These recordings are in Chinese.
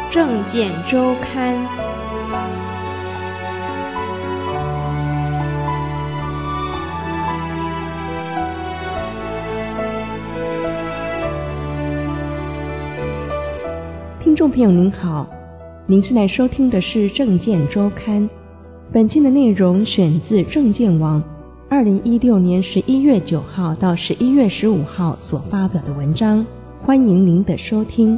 政见周刊。听众朋友您好，您现在收听的是政见周刊。本期的内容选自政见网2016年11月9号到11月15号所发表的文章，欢迎您的收听。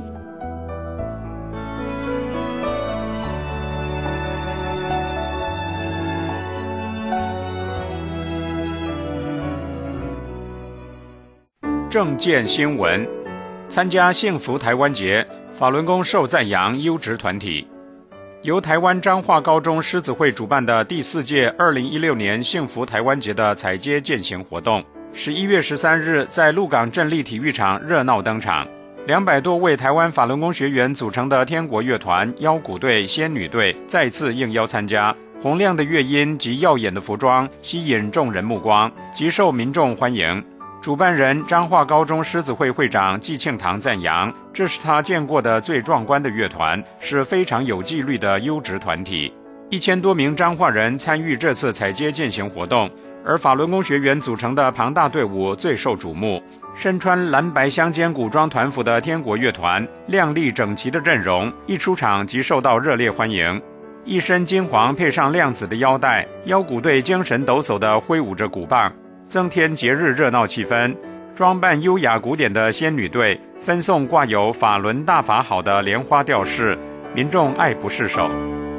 政见新闻：参加幸福台湾节，法轮功受赞扬优质团体。由台湾彰化高中狮子会主办的第4届2016年幸福台湾节的踩街践行活动，11月13日在鹿港镇立体育场热闹登场。200多位台湾法轮功学员组成的天国乐团、腰鼓队、仙女队再次应邀参加，洪亮的乐音及耀眼的服装吸引众人目光，极受民众欢迎。主办人彰化高中狮子会会长季庆堂赞扬，这是他见过的最壮观的乐团，是非常有纪律的优质团体。1000多名彰化人参与这次踩街践行活动，而法轮功学员组成的庞大队伍最受瞩目。身穿蓝白相间古装团服的天国乐团，亮丽整齐的阵容，一出场即受到热烈欢迎。一身金黄配上亮紫的腰带，腰鼓队精神抖擞地挥舞着鼓棒，增添节日热闹气氛。装扮优雅古典的仙女队分送挂有法轮大法好的莲花吊饰，民众爱不释手。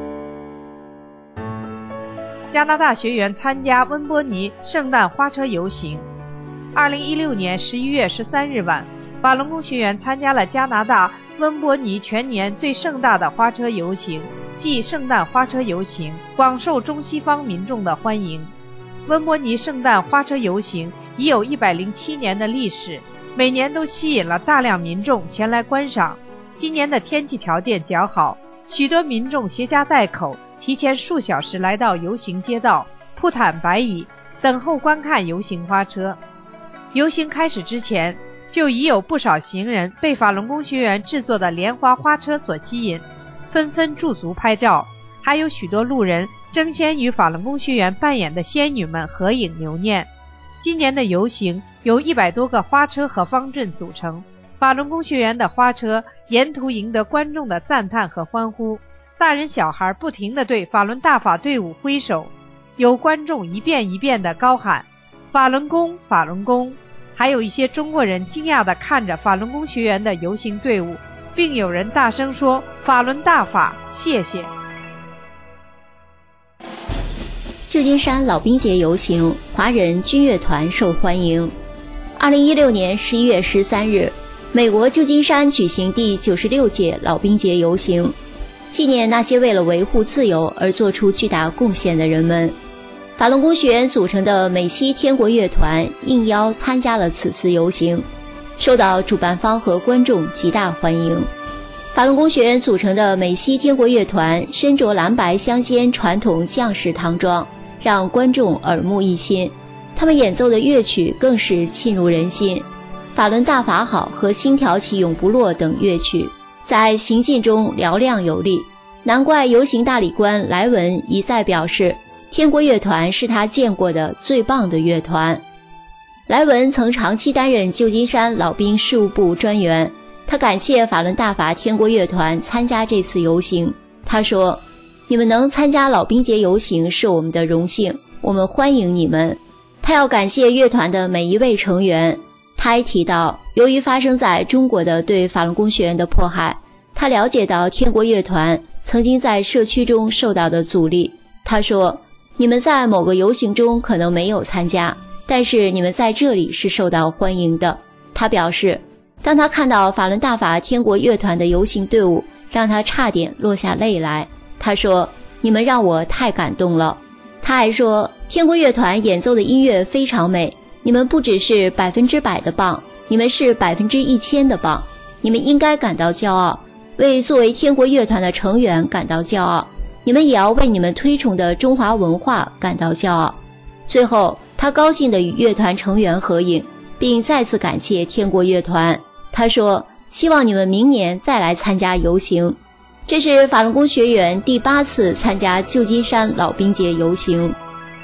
加拿大学员参加温波尼圣诞花车游行。2016年11月13日晚，法轮功学员参加了加拿大温波尼全年最盛大的花车游行，即圣诞花车游行，广受中西方民众的欢迎。温波尼圣诞花车游行已有107年的历史，每年都吸引了大量民众前来观赏。今年的天气条件较好，许多民众携家带口，提前数小时来到游行街道，铺毯白椅，等候观看游行花车。游行开始之前，就已有不少行人被法轮功学员制作的莲花花车所吸引，纷纷驻足拍照，还有许多路人争先与法轮功学员扮演的仙女们合影留念。今年的游行由100多个花车和方阵组成，法轮功学员的花车沿途赢得观众的赞叹和欢呼，大人小孩不停地对法轮大法队伍挥手，有观众一遍一遍地高喊法轮功法轮功，还有一些中国人惊讶地看着法轮功学员的游行队伍，并有人大声说法轮大法谢谢。 旧金山老兵节游行，华人军乐团受欢迎。2016年11月13日，美国旧金山举行第96届老兵节游行，纪念那些为了维护自由而做出巨大贡献的人们。法轮功学员组成的美西天国乐团应邀参加了此次游行，受到主办方和观众极大欢迎。法轮功学员组成的美西天国乐团身着蓝白相间传统将士唐装，让观众耳目一新。他们演奏的乐曲更是沁入人心，法轮大法好和心条起永不落等乐曲在行进中嘹亮有力，难怪游行大理官莱文一再表示，天国乐团是他见过的最棒的乐团。莱文曾长期担任旧金山老兵事务部专员，他感谢法轮大法天国乐团参加这次游行。他说，你们能参加老兵节游行是我们的荣幸，我们欢迎你们。他要感谢乐团的每一位成员。他还提到，由于发生在中国的对法轮功学员的迫害，他了解到天国乐团曾经在社区中受到的阻力。他说，你们在某个游行中可能没有参加，但是你们在这里是受到欢迎的。他表示，当他看到法轮大法天国乐团的游行队伍，让他差点落下泪来。他说，你们让我太感动了。他还说，天国乐团演奏的音乐非常美，你们不只是100%的棒，你们是1000%的棒，你们应该感到骄傲，为作为天国乐团的成员感到骄傲，你们也要为你们推崇的中华文化感到骄傲。最后，他高兴地与乐团成员合影，并再次感谢天国乐团。他说，希望你们明年再来参加游行。 这是法轮功学员第8次参加旧金山老兵节游行。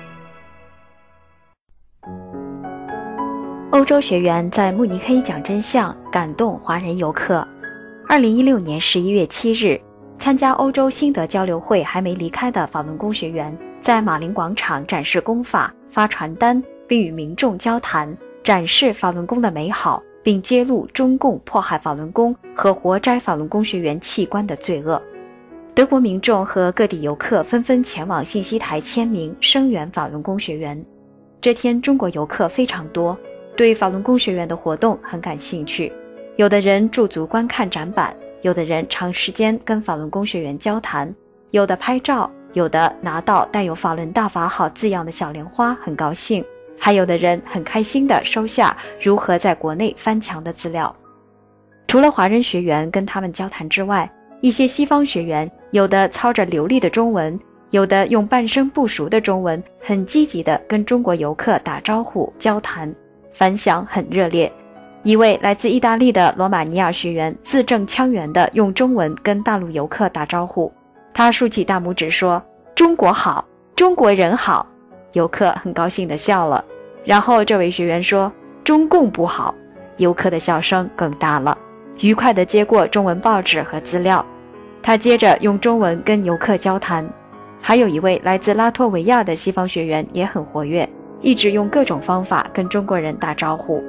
欧洲学员在慕尼黑讲真相，感动华人游客。2016年11月7日，参加欧洲新德交流会还没离开的法轮功学员，在马林广场展示功法、发传单，并与民众交谈，展示法轮功的美好，并揭露中共迫害法轮功和活摘法轮功学员器官的罪恶。德国民众和各地游客纷纷前往信息台签名声援法轮功学员。这天中国游客非常多，对法轮功学员的活动很感兴趣，有的人驻足观看展板，有的人长时间跟法轮功学员交谈，有的拍照，有的拿到带有法轮大法好字样的小莲花很高兴，还有的人很开心地收下如何在国内翻墙的资料。除了华人学员跟他们交谈之外，一些西方学员有的操着流利的中文，有的用半生不熟的中文，很积极地跟中国游客打招呼交谈，反响很热烈。一位来自意大利的罗马尼亚学员字正腔圆地用中文跟大陆游客打招呼，他竖起大拇指说：“中国好，中国人好。”游客很高兴地笑了。然后这位学员说：“中共不好。”游客的笑声更大了，愉快地接过中文报纸和资料。他接着用中文跟游客交谈。还有一位来自拉脱维亚的西方学员也很活跃，一直用各种方法跟中国人打招呼。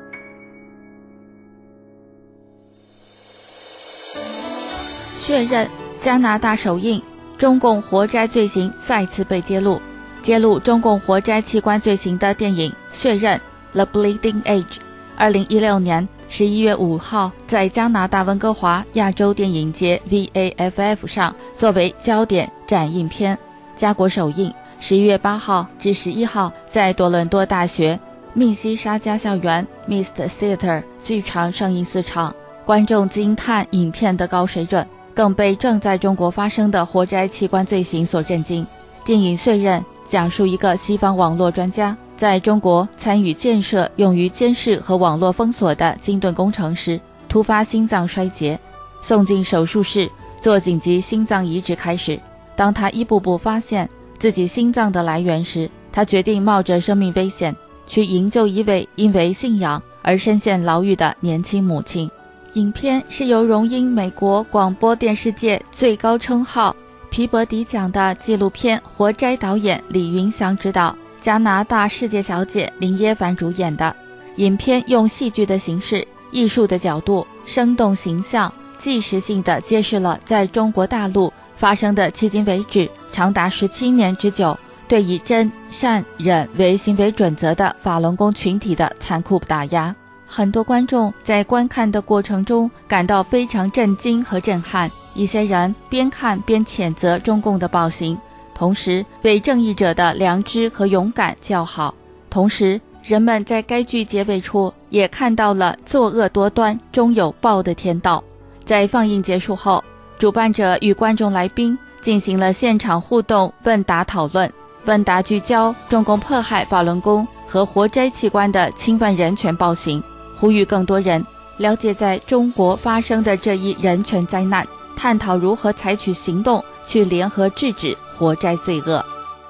确认加拿大首映，中共活摘罪行再次被揭露。揭露中共活摘器官罪行的电影《血刃》The Bleeding Age 2016年11月5号在加拿大温哥华亚洲电影节 VAFF 上作为焦点展映片，加国首映11月8号至11号在多伦多大学密西沙加校园 Mist Theatre 剧场上映4场，观众惊叹影片的高水准，更被正在中国发生的活摘器官罪行所震惊。电影《血刃》讲述一个西方网络专家在中国参与建设用于监视和网络封锁的金盾工程时，突发心脏衰竭，送进手术室做紧急心脏移植开始。当他一步步发现自己心脏的来源时，他决定冒着生命危险去营救一位因为信仰而深陷牢狱的年轻母亲。影片是由荣膺美国广播电视界最高称号皮伯迪奖的纪录片活摘导演李云祥执导，加拿大世界小姐林耶凡主演的。影片用戏剧的形式、艺术的角度、生动形象、纪实性地揭示了在中国大陆发生的迄今为止长达17年之久对以真、善、忍为行为准则的法轮功群体的残酷打压。很多观众在观看的过程中感到非常震惊和震撼，一些人边看边谴责中共的暴行，同时为正义者的良知和勇敢叫好。同时，人们在该剧结尾处也看到了作恶多端终有报的天道。在放映结束后，主办者与观众来宾进行了现场互动问答讨论，问答聚焦中共迫害法轮功和活摘器官的侵犯人权暴行，呼吁更多人了解在中国发生的这一人权灾难，探讨如何采取行动去联合制止活摘罪恶。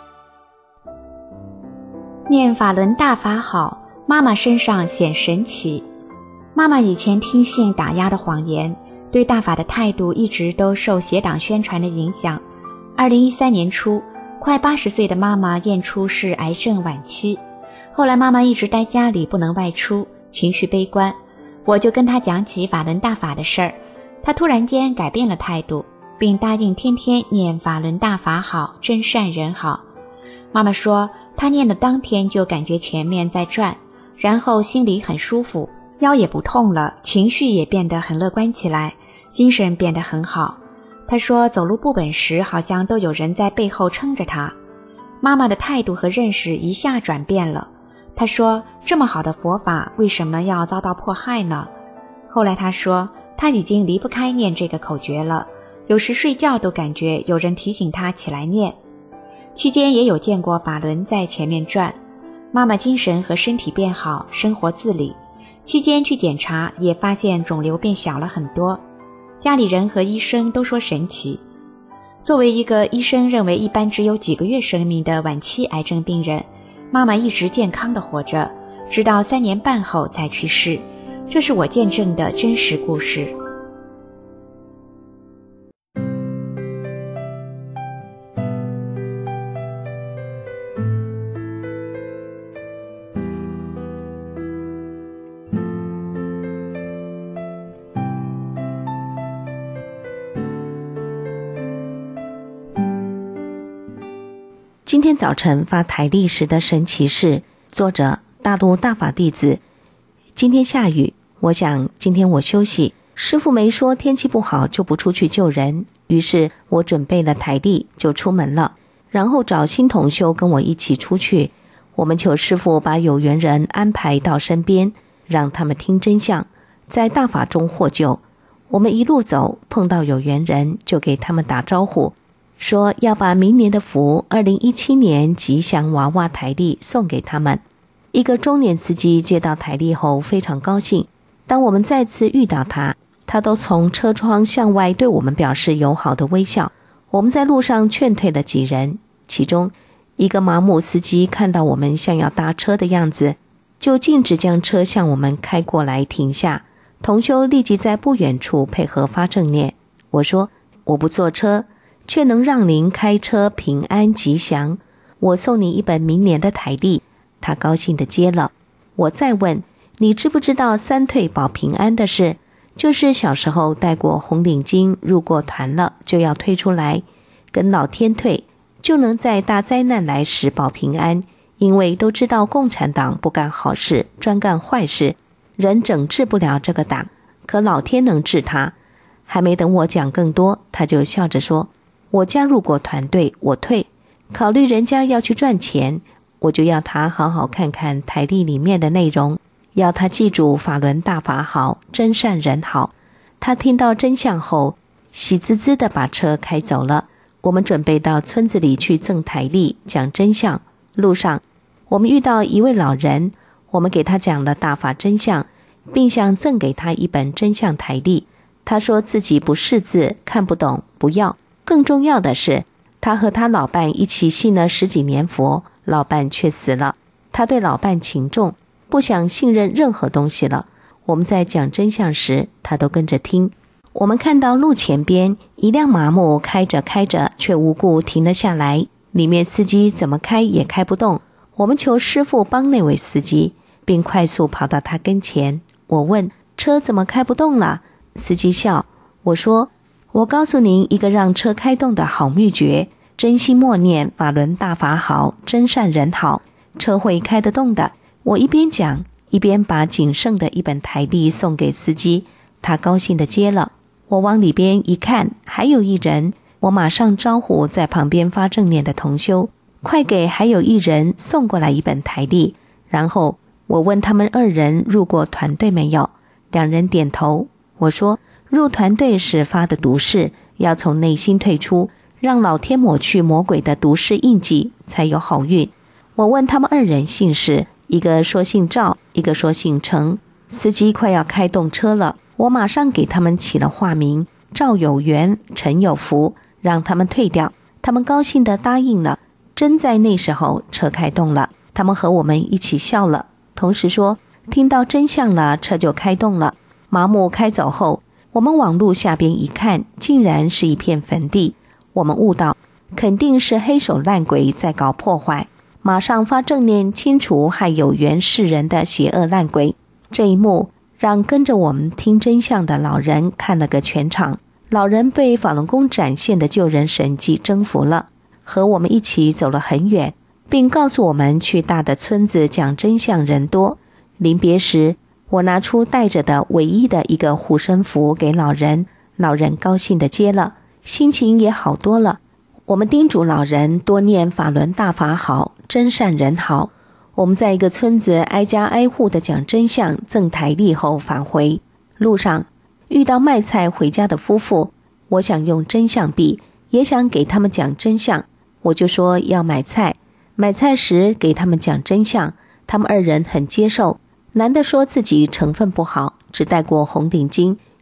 念法轮大法好，妈妈身上显神奇。妈妈以前听信打压的谎言，对大法的态度一直都受邪党宣传的影响。2013年初，快80岁的妈妈验出是癌症晚期，后来妈妈一直待家里不能外出，情绪悲观。我就跟她讲起法轮大法的事儿，她突然间改变了态度，并答应天天念法轮大法好，真善人好。妈妈说她念的当天就感觉前面在转，然后心里很舒服，腰也不痛了，情绪也变得很乐观起来，精神变得很好。她说走路不稳时好像都有人在背后撑着她。妈妈的态度和认识一下转变了。她说这么好的佛法为什么要遭到迫害呢？后来她说她已经离不开念这个口诀了，有时睡觉都感觉有人提醒她起来念。期间也有见过法轮在前面转。妈妈精神和身体变好，生活自理。期间去检查也发现肿瘤变小了很多。 家里人和医生都说神奇。作为一个医生认为一般只有几个月生命的晚期癌症病人，妈妈一直健康地活着，直到3年半后才去世。这是我见证的真实故事。今天早晨发台历时的神奇事，作者大陆大法弟子。今天下雨，我想今天我休息，师父没说天气不好就不出去救人，于是我准备了台历就出门了，然后找新同修跟我一起出去。我们求师父把有缘人安排到身边，让他们听真相，在大法中获救。我们一路走，碰到有缘人就给他们打招呼，说要把明年的福2017年吉祥娃娃台历送给他们。一个中年司机接到台历后非常高兴，当我们再次遇到他，他都从车窗向外对我们表示友好的微笑。我们在路上劝退了几人，其中一个麻木司机看到我们像要搭车的样子，就径直将车向我们开过来停下。同修立即在不远处配合发正念。我说我不坐车，却能让您开车平安吉祥，我送你一本明年的台历。他高兴地接了。我再问，你知不知道3退保平安的事？就是小时候带过红领巾入过团了就要退出来，跟老天退，就能在大灾难来时保平安。因为都知道共产党不干好事，专干坏事，人整治不了这个党，可老天能治他。还没等我讲更多，他就笑着说，我加入过团队，我退。考虑人家要去赚钱，我就要他好好看看台历里面的内容，要他记住法轮大法好，真善人好。他听到真相后，喜滋滋地把车开走了。我们准备到村子里去赠台历，讲真相。路上，我们遇到一位老人，我们给他讲了大法真相，并想赠给他一本真相台历。他说自己不识字，看不懂，不要。更重要的是，他和他老伴一起信了10几年佛，老伴却死了。他对老伴情重，不想信任任何东西了。我们在讲真相时，他都跟着听。我们看到路前边一辆麻木开着开着，却无故停了下来，里面司机怎么开也开不动。我们求师父帮那位司机，并快速跑到他跟前。我问，车怎么开不动了？司机笑。我说，我告诉您一个让车开动的好秘诀，真心默念法轮大法好，真善人好，车会开得动的。我一边讲，一边把仅剩的一本台历送给司机，他高兴地接了。我往里边一看，还有一人，我马上招呼在旁边发正念的同修，快给还有一人送过来一本台历。然后我问他们2人入过团队没有，2人点头。我说，入团队是发的毒誓，要从内心退出，让老天抹去魔鬼的毒誓印记，才有好运。我问他们2人姓氏，一个说姓赵，一个说姓程。司机快要开动车了，我马上给他们起了化名，赵有缘，程有福，让他们退掉。他们高兴地答应了。真在那时候，车开动了，他们和我们一起笑了，同时说听到真相了，车就开动了。麻木开走后，我们往路下边一看，竟然是一片坟地。我们悟到肯定是黑手烂鬼在搞破坏，马上发正念清除害有缘世人的邪恶烂鬼。这一幕让跟着我们听真相的老人看了个全场。老人被法轮功展现的救人神迹征服了，和我们一起走了很远，并告诉我们去大的村子讲真相人多。临别时，我拿出带着的唯一的一个护身符给老人，老人高兴地接了，心情也好多了。我们叮嘱老人多念法轮大法好，真善人好。我们在一个村子挨家挨户地讲真相，赠台历后返回。路上遇到卖菜回家的夫妇，我想用真相币，也想给他们讲真相，我就说要买菜。买菜时给他们讲真相，他们2人很接受。男的说自己成分不好，只戴过红领巾，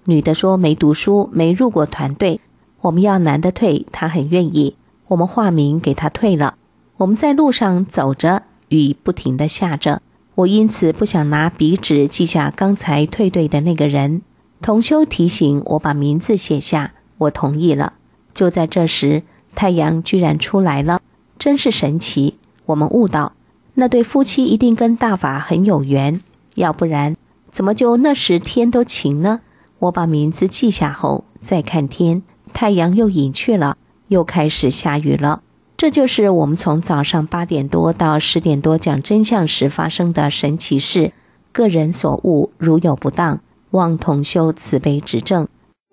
女的说没读书，没入过团队，我们要男的退，她很愿意，我们化名给她退了。我们在路上走着，雨不停地下着，我因此不想拿笔纸记下刚才退队的那个人。同修提醒我把名字写下，我同意了。就在这时，太阳居然出来了，真是神奇。我们悟到，那对夫妻一定跟大法很有缘，要不然怎么就那时天都晴呢？我把名字记下后，再看天，太阳又隐去了，又开始下雨了。这就是我们从早上8点多到10点多讲真相时发生的神奇事。个人所悟，如有不当，望同修慈悲指正。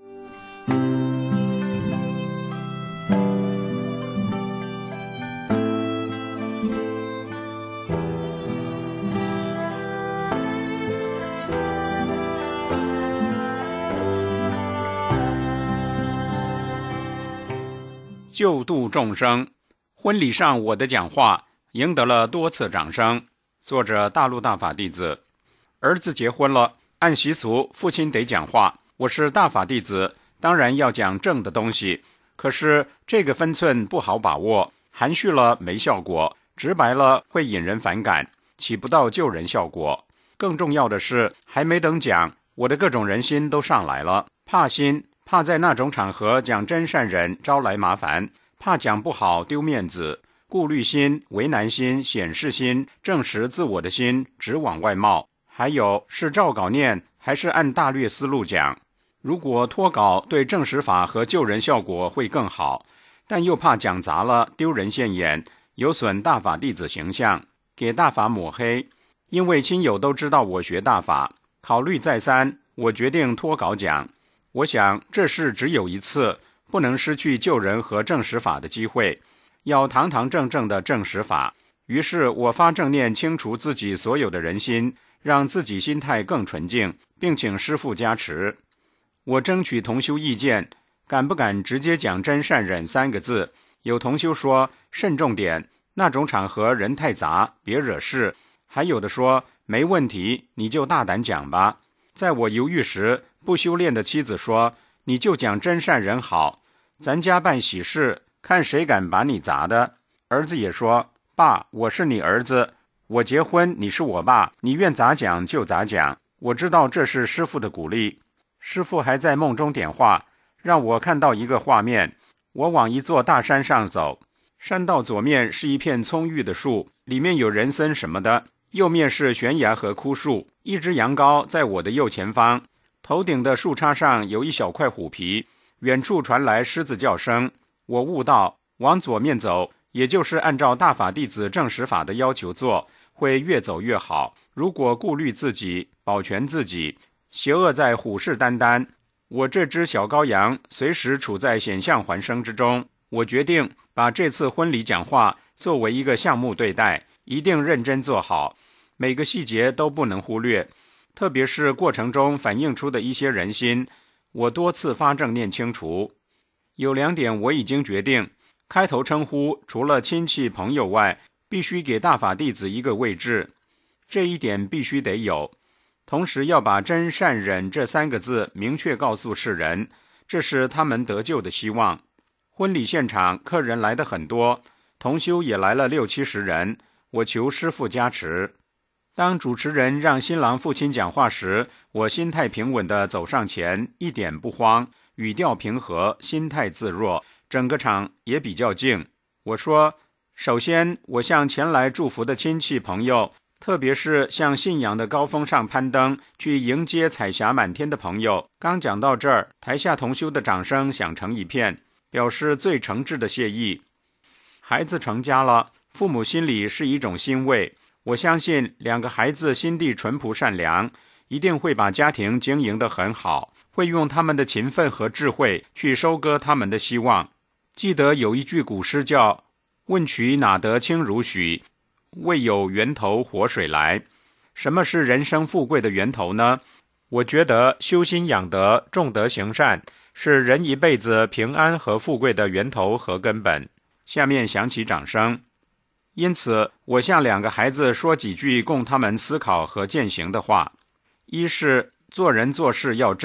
救度众生。婚礼上我的讲话赢得了多次掌声。作者大陆大法弟子。儿子结婚了，按习俗父亲得讲话，我是大法弟子，当然要讲正的东西。可是这个分寸不好把握，含蓄了没效果，直白了会引人反感，起不到救人效果。更重要的是，还没等讲，我的各种人心都上来了，怕心，怕在那种场合讲真善忍招来麻烦，怕讲不好丢面子，顾虑心、为难心、显示心、证实自我的心只往外冒。还有是照稿念还是按大略思路讲，如果脱稿对证实法和救人效果会更好，但又怕讲砸了丢人现眼，有损大法弟子形象，给大法抹黑。因为亲友都知道我学大法，考虑再三，我决定脱稿讲。我想这事只有一次，不能失去救人和证实法的机会，要堂堂正正的证实法。于是我发正念清除自己所有的人心，让自己心态更纯净，并请师父加持。我争取同修意见，敢不敢直接讲真善忍3个字？有同修说慎重点，那种场合人太杂，别惹事。还有的说没问题，你就大胆讲吧。在我犹豫时，不修炼的妻子说，你就讲真善忍好，咱家办喜事，看谁敢把你砸的。儿子也说，爸，我是你儿子，我结婚你是我爸，你愿咋讲就咋讲。我知道这是师父的鼓励。师父还在梦中点化，让我看到一个画面，我往一座大山上走，山道左面是一片葱郁的树，里面有人参什么的，右面是悬崖和枯树，一只羊羔在我的右前方，头顶的树杈上有一小块虎皮，远处传来狮子叫声。我悟到，往左面走，也就是按照大法弟子证实法的要求做，会越走越好。如果顾虑自己，保全自己，邪恶在虎视眈眈，我这只小羔羊随时处在险象环生之中。我决定把这次婚礼讲话作为一个项目对待，一定认真做好，每个细节都不能忽略，特别是过程中反映出的一些人心，我多次发正念清除。有2点我已经决定，开头称呼除了亲戚朋友外，必须给大法弟子一个位置，这一点必须得有。同时要把真善忍这3个字明确告诉世人，这是他们得救的希望。婚礼现场客人来得很多，同修也来了60-70人，我求师父加持。当主持人让新郎父亲讲话时，我心态平稳地走上前，一点不慌，语调平和，心态自若，整个场也比较静。我说，首先我向前来祝福的亲戚朋友，特别是向信仰的高峰上攀登，去迎接彩霞满天的朋友。刚讲到这儿，台下同修的掌声响成一片，表示最诚挚的谢意。孩子成家了，父母心里是一种欣慰。我相信2个孩子心地淳朴善良，一定会把家庭经营得很好，会用他们的勤奋和智慧去收割他们的希望。记得有一句古诗叫问渠哪得清如许，为有源头活水来。什么是人生富贵的源头呢？我觉得修心养德，重德行善，是人一辈子平安和富贵的源头和根本。下面响起掌声。因此我向2个孩子说几句供他们思考和践行的话。一是做人做事要真，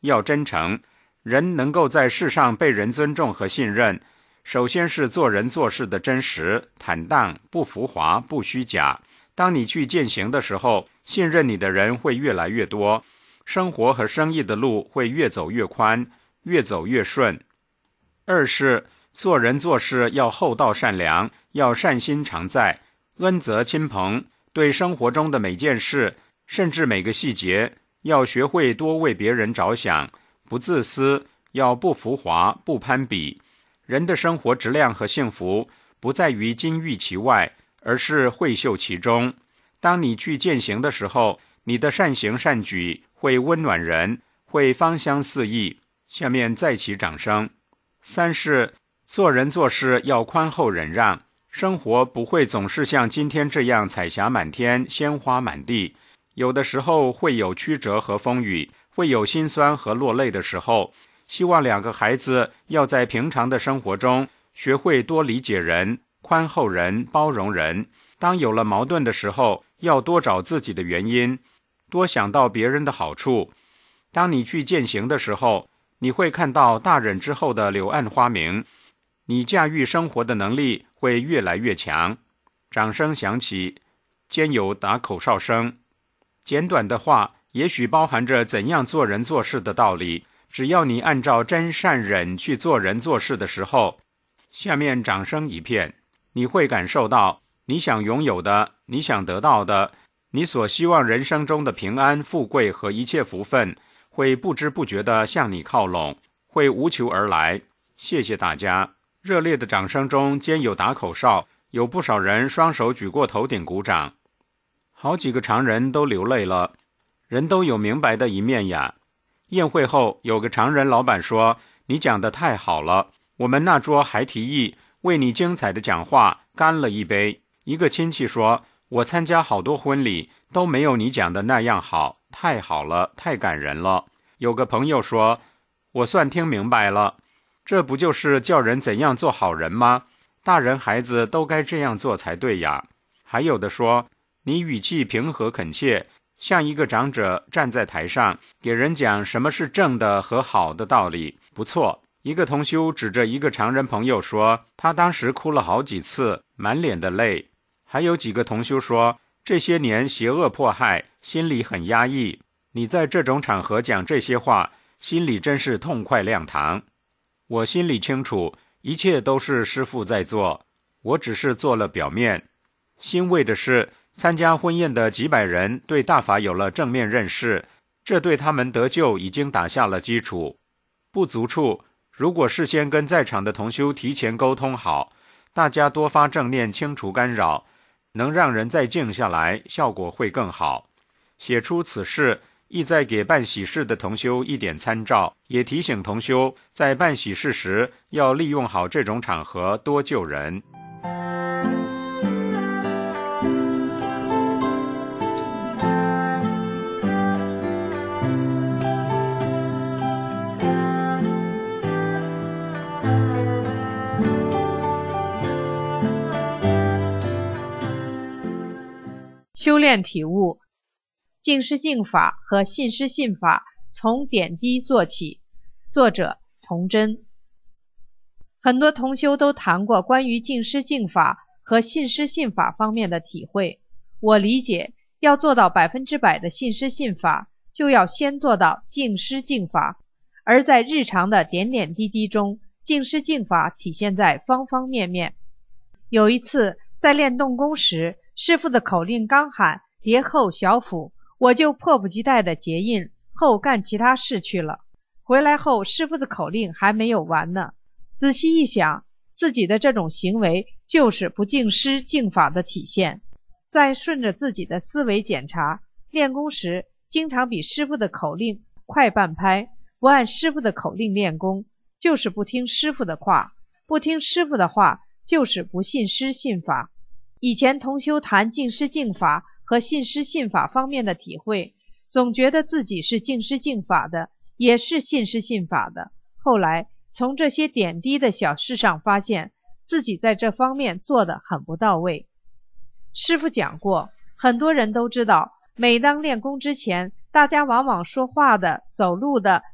要真诚。人能够在世上被人尊重和信任，首先是做人做事的真实、坦荡，不浮华，不虚假。当你去践行的时候，信任你的人会越来越多，生活和生意的路会越走越宽，越走越顺。二是做人做事要厚道善良，要善心常在，恩泽亲朋，对生活中的每件事，甚至每个细节，要学会多为别人着想，不自私，要不浮华，不攀比。人的生活质量和幸福不在于金玉其外，而是慧秀其中。当你去践行的时候，你的善行善举会温暖人，会芳香四溢。下面再起掌声。三是做人做事要宽厚忍让，生活不会总是像今天这样彩霞满天，鲜花满地，有的时候会有曲折和风雨，会有心酸和落泪的时候。希望两个孩子要在平常的生活中学会多理解人，宽厚人，包容人。当有了矛盾的时候，要多找自己的原因，多想到别人的好处。当你去践行的时候，你会看到大忍之后的柳暗花明，你驾驭生活的能力会越来越强。掌声响起，间有打口哨声。简短的话也许包含着怎样做人做事的道理，只要你按照真善忍去做人做事的时候，下面掌声一片，你会感受到你想拥有的，你想得到的，你所希望人生中的平安、富贵和一切福分，会不知不觉地向你靠拢，会无求而来。谢谢大家。热烈的掌声中间有打口哨，有不少人双手举过头顶鼓掌。好几个常人都流泪了。人都有明白的一面呀。宴会后，有个常人老板说，你讲得太好了，我们那桌还提议为你精彩的讲话干了一杯。一个亲戚说，我参加好多婚礼都没有你讲的那样好，太好了，太感人了。有个朋友说，我算听明白了，这不就是叫人怎样做好人吗？大人孩子都该这样做才对呀。还有的说，你语气平和恳切，像一个长者站在台上给人讲什么是正的和好的道理，不错。一个同修指着一个常人朋友说，他当时哭了好几次，满脸的泪。还有几个同修说，这些年邪恶迫害，心里很压抑，你在这种场合讲这些话，心里真是痛快亮堂。我心里清楚，一切都是师父在做，我只是做了表面。欣慰的是，参加婚宴的几百人对大法有了正面认识，这对他们得救已经打下了基础。不足处，如果事先跟在场的同修提前沟通好，大家多发正念，清除干扰，能让人再静下来，效果会更好。写出此事，意在给办喜事的同修一点参照，也提醒同修在办喜事时要利用好这种场合，多救人。 修炼体悟，静师静法和信师信法从点滴做起。作者童真。很多同修都谈过关于静师静法和信师信法方面的体会。我理解，要做到100%的信师信法，就要先做到静师静法。而在日常的点点滴滴中，静师静法体现在方方面面。有一次在练动功时，师父的口令刚喊叠后小腹，我就迫不及待地结印后干其他事去了。回来后，师父的口令还没有完呢。仔细一想，自己的这种行为就是不敬师敬法的体现。再顺着自己的思维检查，练功时经常比师父的口令快半拍，不按师父的口令练功，就是不听师父的话，不听师父的话，就是不信师信法。以前同修谈静师静法和信师信法方面的体会，总觉得自己是静师静法的，也是信师信法的。后来从这些点滴的小事上发现，自己在这方面做得很不到位。师父讲过，很多人都知道，每当练功之前，大家往往说话的、走路的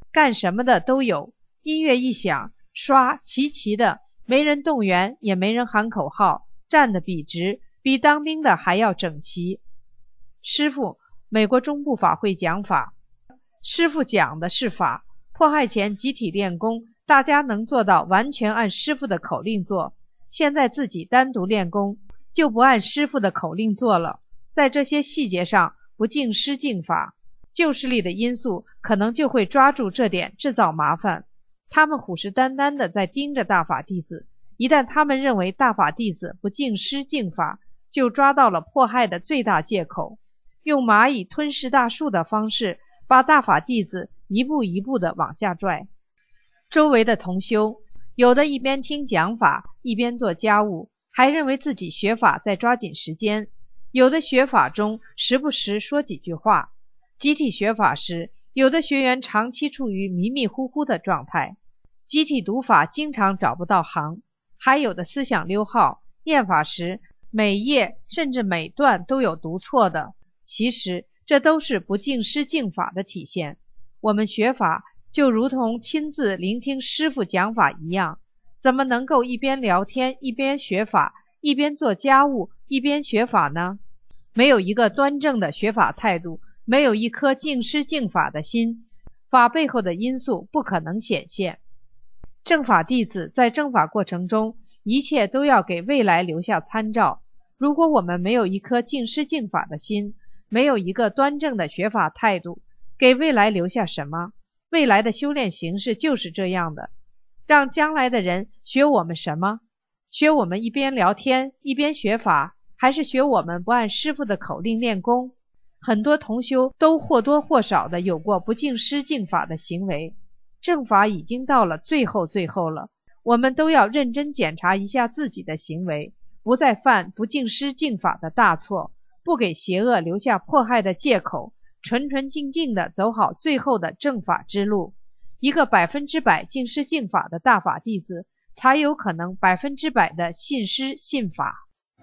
干什么的都有，音乐一响，唰齐齐的，没人动员，也没人喊口号，站得笔直，比当兵的还要整齐。师父，美国中部法会讲法，师父讲的是法，迫害前集体练功，大家能做到完全按师父的口令做，现在自己单独练功，就不按师父的口令做了，在这些细节上不敬师敬法，旧势力的因素可能就会抓住这点制造麻烦。他们虎视眈眈地在盯着大法弟子，一旦他们认为大法弟子不敬师敬法，就抓到了迫害的最大借口，用蚂蚁吞噬大树的方式把大法弟子一步一步地往下拽。周围的同修有的一边听讲法一边做家务，还认为自己学法在抓紧时间，有的学法中时不时说几句话。集体学法时，有的学员长期处于迷迷糊糊的状态，集体读法经常找不到行，还有的思想溜号，念法时每页甚至每段都有读错的。其实这都是不敬师敬法的体现。我们学法就如同亲自聆听师父讲法一样，怎么能够一边聊天一边学法，一边做家务一边学法呢？没有一个端正的学法态度，没有一颗敬师敬法的心，法背后的因素不可能显现。正法弟子在正法过程中，一切都要给未来留下参照。如果我们没有一颗敬师敬法的心，没有一个端正的学法态度，给未来留下什么？未来的修炼形式就是这样的，让将来的人学我们什么？学我们一边聊天一边学法，还是学我们不按师父的口令练功？很多同修都或多或少的有过不敬师敬法的行为，正法已经到了最后了，我们都要认真检查一下自己的行为，不再犯不敬师敬法的大错，不给邪恶留下迫害的借口，纯纯净净地走好最后的正法之路。一个100%敬师敬法的大法弟子，才有可能100%的信师信法。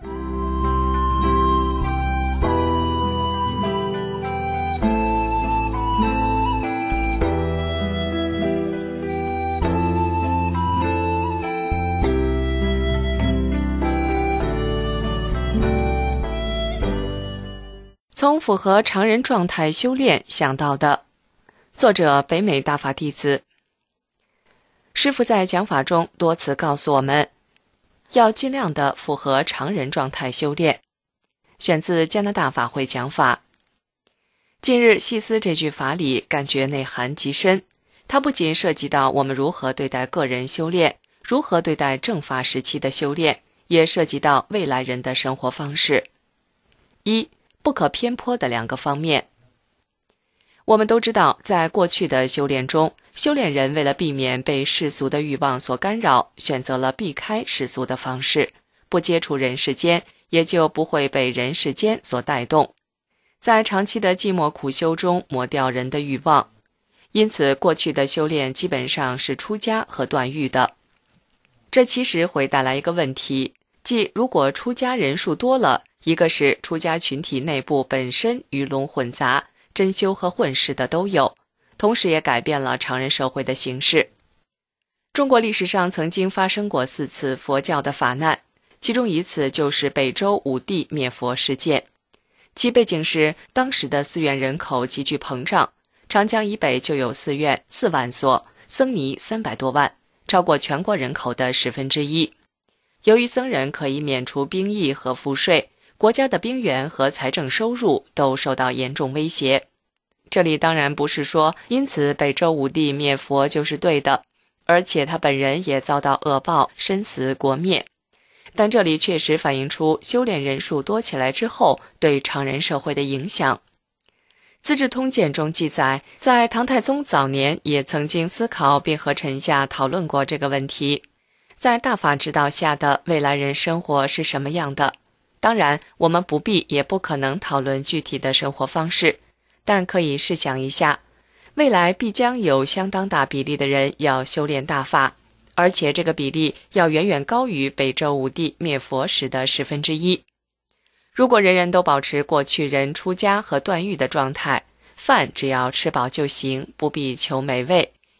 从符合常人状态修炼想到的。作者北美大法弟子。师父在讲法中多次告诉我们，要尽量的符合常人状态修炼。选自加拿大法会讲法。近日细思这句法理，感觉内涵极深。它不仅涉及到我们如何对待个人修炼，如何对待正法时期的修炼，也涉及到未来人的生活方式。一、不可偏颇的2个方面。我们都知道，在过去的修炼中，修炼人为了避免被世俗的欲望所干扰，选择了避开世俗的方式，不接触人世间，也就不会被人世间所带动，在长期的寂寞苦修中磨掉人的欲望。因此过去的修炼基本上是出家和断欲的。这其实会带来一个问题，即如果出家人数多了，一个是出家群体内部本身鱼龙混杂，真修和混世的都有，同时也改变了常人社会的形式。中国历史上曾经发生过4次佛教的法难，其中一次就是北周武帝灭佛事件。其背景是当时的寺院人口急剧膨胀，长江以北就有寺院4万所，僧尼300多万，超过全国人口的1/10。由于僧人可以免除兵役和赋税，国家的兵源和财政收入都受到严重威胁。这里当然不是说因此北周武帝灭佛就是对的，而且他本人也遭到恶报，身死国灭。但这里确实反映出修炼人数多起来之后对常人社会的影响。资治通鉴中记载，在唐太宗早年也曾经思考并和臣下讨论过这个问题，在大法指导下的未来人生活是什么样的。当然我们不必也不可能讨论具体的生活方式，但可以试想一下，未来必将有相当大比例的人要修炼大法，而且这个比例要远远高于北周武帝灭佛时的1/10。如果人人都保持过去人出家和断欲的状态，饭只要吃饱就行，不必求美味，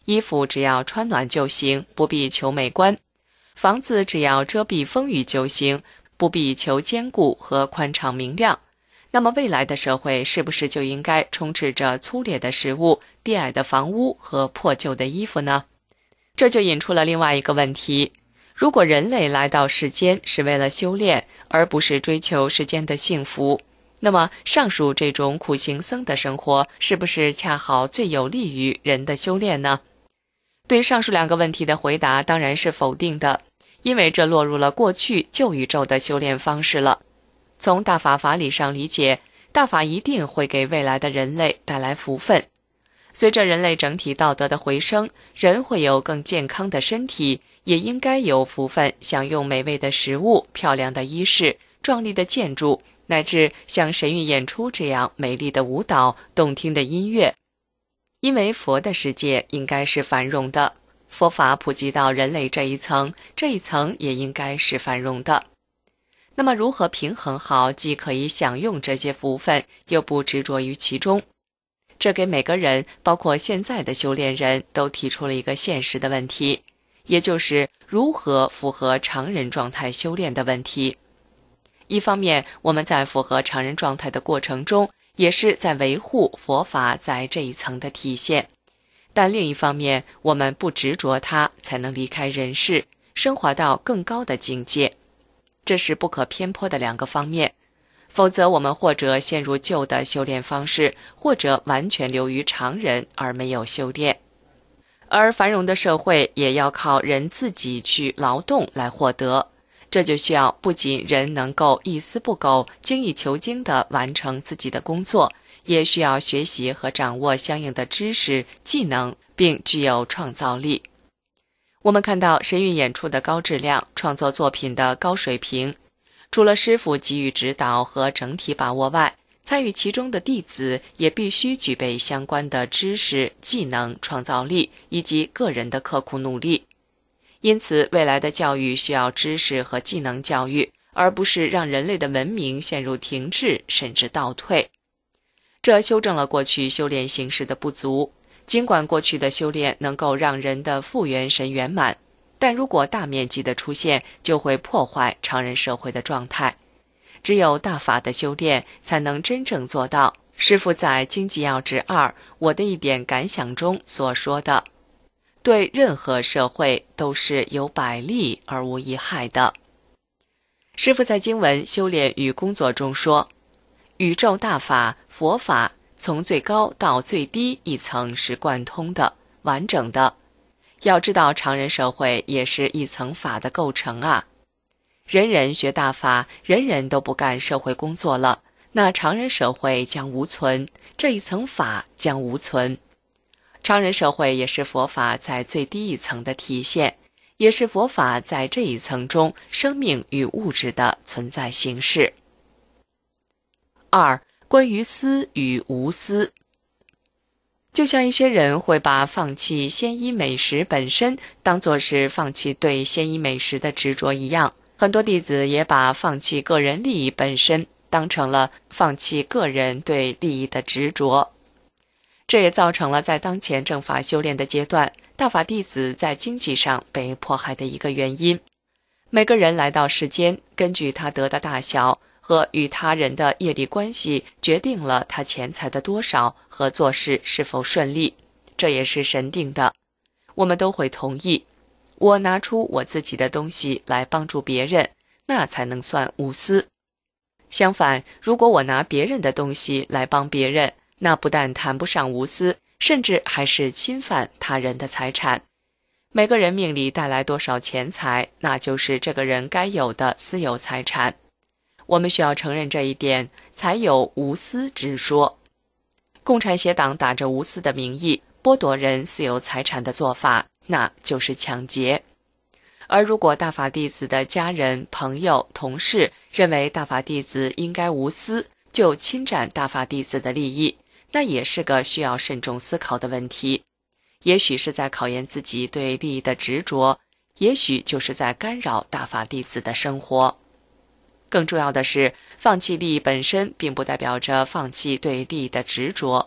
衣服只要穿暖就行，不必求美观；房子只要遮蔽风雨就行，不必求坚固和宽敞明亮。那么未来的社会是不是就应该充斥着粗劣的食物、低矮的房屋和破旧的衣服呢？这就引出了另外一个问题：如果人类来到世间是为了修炼，而不是追求世间的幸福，那么上述这种苦行僧的生活是不是恰好最有利于人的修炼呢？对上述两个问题的回答当然是否定的，因为这落入了过去旧宇宙的修炼方式了。从大法法理上理解，大法一定会给未来的人类带来福分。随着人类整体道德的回升，人会有更健康的身体，也应该有福分享用美味的食物、漂亮的衣饰、壮丽的建筑，乃至像神韵演出这样美丽的舞蹈、动听的音乐。因为佛的世界应该是繁荣的，佛法普及到人类这一层，这一层也应该是繁荣的。那么如何平衡好既可以享用这些福分，又不执着于其中？这给每个人，包括现在的修炼人，都提出了一个现实的问题，也就是如何符合常人状态修炼的问题。一方面，我们在符合常人状态的过程中，也是在维护佛法在这一层的体现，但另一方面，我们不执着它，才能离开人世，升华到更高的境界。这是不可偏颇的两个方面，否则我们或者陷入旧的修炼方式，或者完全流于常人而没有修炼。而繁荣的社会也要靠人自己去劳动来获得，这就需要不仅人能够一丝不苟、精益求精地完成自己的工作，也需要学习和掌握相应的知识、技能，并具有创造力。我们看到神韵演出的高质量，创作作品的高水平，除了师父给予指导和整体把握外，参与其中的弟子也必须具备相关的知识、技能、创造力以及个人的刻苦努力。因此，未来的教育需要知识和技能教育，而不是让人类的文明陷入停滞甚至倒退。这修正了过去修炼形式的不足。尽管过去的修炼能够让人的复原神圆满，但如果大面积的出现，就会破坏常人社会的状态。只有大法的修炼，才能真正做到师父在《经济要旨2我的一点感想》中所说的，对任何社会都是有百利而无一害的。师父在经文《修炼与工作》中说，宇宙大法、佛法从最高到最低一层是贯通的、完整的。要知道，常人社会也是一层法的构成啊。人人学大法，人人都不干社会工作了，那常人社会将无存，这一层法将无存。常人社会也是佛法在最低一层的体现，也是佛法在这一层中生命与物质的存在形式。2. 关于思与无思。就像一些人会把放弃鲜衣美食本身当作是放弃对鲜衣美食的执着一样，很多弟子也把放弃个人利益本身当成了放弃个人对利益的执着。这也造成了在当前正法修炼的阶段，大法弟子在经济上被迫害的一个原因。每个人来到世间，根据他得的大小和与他人的业力关系，决定了他钱财的多少和做事是否顺利，这也是神定的。我们都会同意，我拿出我自己的东西来帮助别人，那才能算无私。相反，如果我拿别人的东西来帮别人，那不但谈不上无私，甚至还是侵犯他人的财产。每个人命里带来多少钱财，那就是这个人该有的私有财产。我们需要承认这一点，才有无私之说。共产协党打着无私的名义剥夺人私有财产的做法，那就是抢劫。而如果大法弟子的家人、朋友、同事认为大法弟子应该无私，就侵占大法弟子的利益，那也是个需要慎重思考的问题。也许是在考验自己对利益的执着，也许就是在干扰大法弟子的生活。更重要的是，放弃利益本身并不代表着放弃对利益的执着，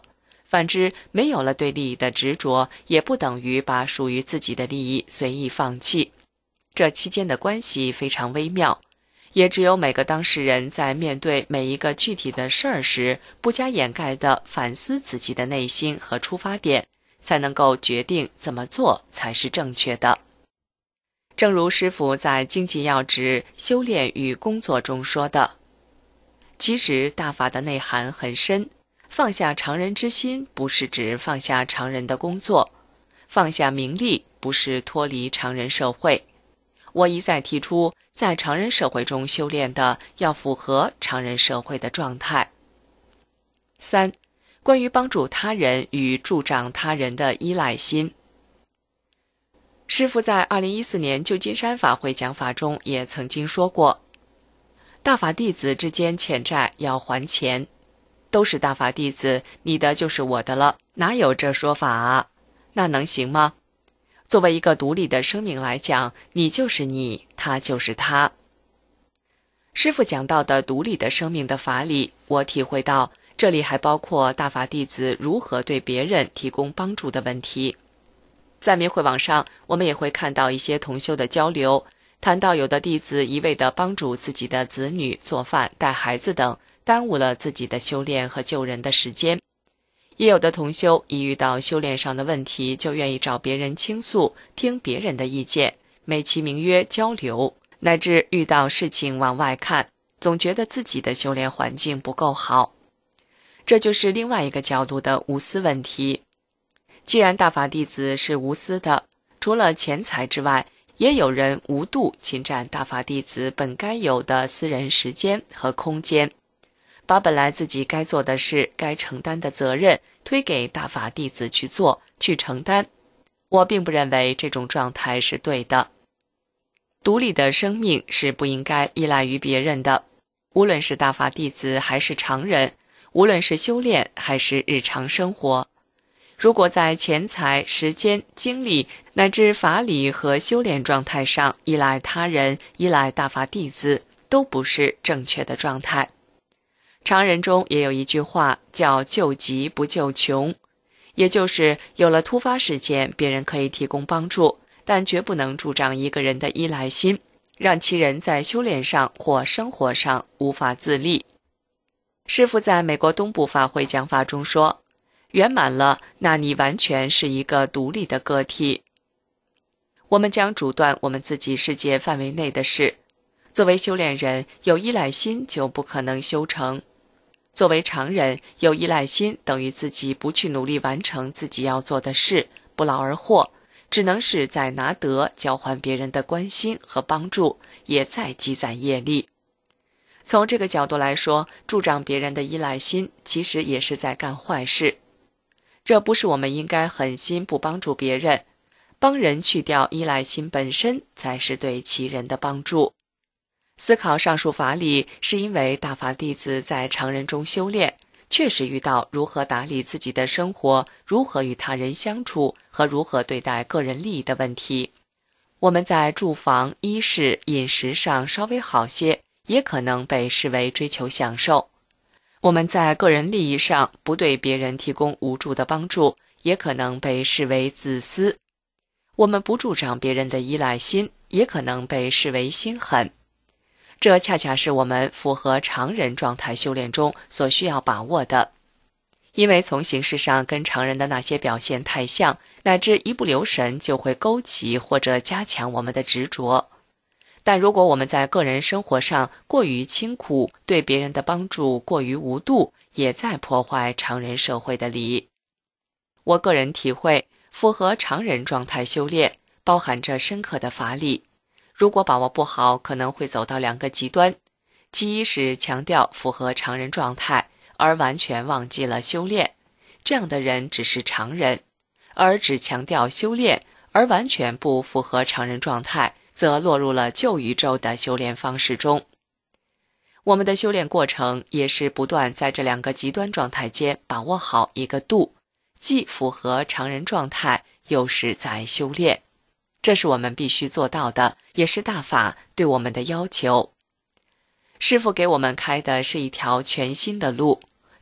反之，没有了对利益的执着，也不等于把属于自己的利益随意放弃。这期间的关系非常微妙，也只有每个当事人在面对每一个具体的事儿时，不加掩盖地反思自己的内心和出发点，才能够决定怎么做才是正确的。正如师父在《经济要旨修炼与工作》中说的，其实大法的内涵很深，放下常人之心不是指放下常人的工作，放下名利不是脱离常人社会。我一再提出，在常人社会中修炼的要符合常人社会的状态。3. 关于帮助他人与助长他人的依赖心。师父在2014年旧金山法会讲法中也曾经说过，大法弟子之间欠债要还钱，都是大法弟子，你的就是我的了，哪有这说法啊？那能行吗？作为一个独立的生命来讲，你就是你，他就是他。师父讲到的独立的生命的法理，我体会到这里还包括大法弟子如何对别人提供帮助的问题。在明慧网上，我们也会看到一些同修的交流，谈到有的弟子一味地帮助自己的子女做饭、带孩子等，耽误了自己的修炼和救人的时间。也有的同修一遇到修炼上的问题，就愿意找别人倾诉，听别人的意见，美其名曰交流，乃至遇到事情往外看，总觉得自己的修炼环境不够好。这就是另外一个角度的无私问题。既然大法弟子是无私的，除了钱财之外，也有人无度侵占大法弟子本该有的私人时间和空间，把本来自己该做的事、该承担的责任推给大法弟子去做、去承担。我并不认为这种状态是对的。独立的生命是不应该依赖于别人的，无论是大法弟子还是常人，无论是修炼还是日常生活。如果在钱财、时间、精力乃至法理和修炼状态上依赖他人、依赖大法弟子，都不是正确的状态。常人中也有一句话叫救急不救穷，也就是有了突发事件，别人可以提供帮助，但绝不能助长一个人的依赖心，让其人在修炼上或生活上无法自立。师父在美国东部法会讲法中说，圆满了，那你完全是一个独立的个体。我们将主断我们自己世界范围内的事。作为修炼人，有依赖心就不可能修成。作为常人，有依赖心等于自己不去努力完成自己要做的事，不劳而获，只能是在拿得交换别人的关心和帮助，也在积攒业力。从这个角度来说，助长别人的依赖心其实也是在干坏事。这不是我们应该狠心不帮助别人，帮人去掉依赖心本身才是对其人的帮助。思考上述法理，是因为大法弟子在常人中修炼，确实遇到如何打理自己的生活，如何与他人相处和如何对待个人利益的问题。我们在住房、衣饰、饮食上稍微好些，也可能被视为追求享受。我们在个人利益上不对别人提供无助的帮助，也可能被视为自私。我们不助长别人的依赖心，也可能被视为心狠。这恰恰是我们符合常人状态修炼中所需要把握的。因为从形式上跟常人的那些表现太像，乃至一不留神就会勾起或者加强我们的执着。但如果我们在个人生活上过于清苦，对别人的帮助过于无度，也在破坏常人社会的理。我个人体会，符合常人状态修炼包含着深刻的法理，如果把握不好，可能会走到两个极端。其一是强调符合常人状态，而完全忘记了修炼，这样的人只是常人；而只强调修炼，而完全不符合常人状态，则落入了旧宇宙的修炼方式中。我们的修炼过程也是不断在这两个极端状态间把握好一个度，既符合常人状态，又是在修炼。这是我们必须做到的，也是大法对我们的要求。师父给我们开的是一条全新的路，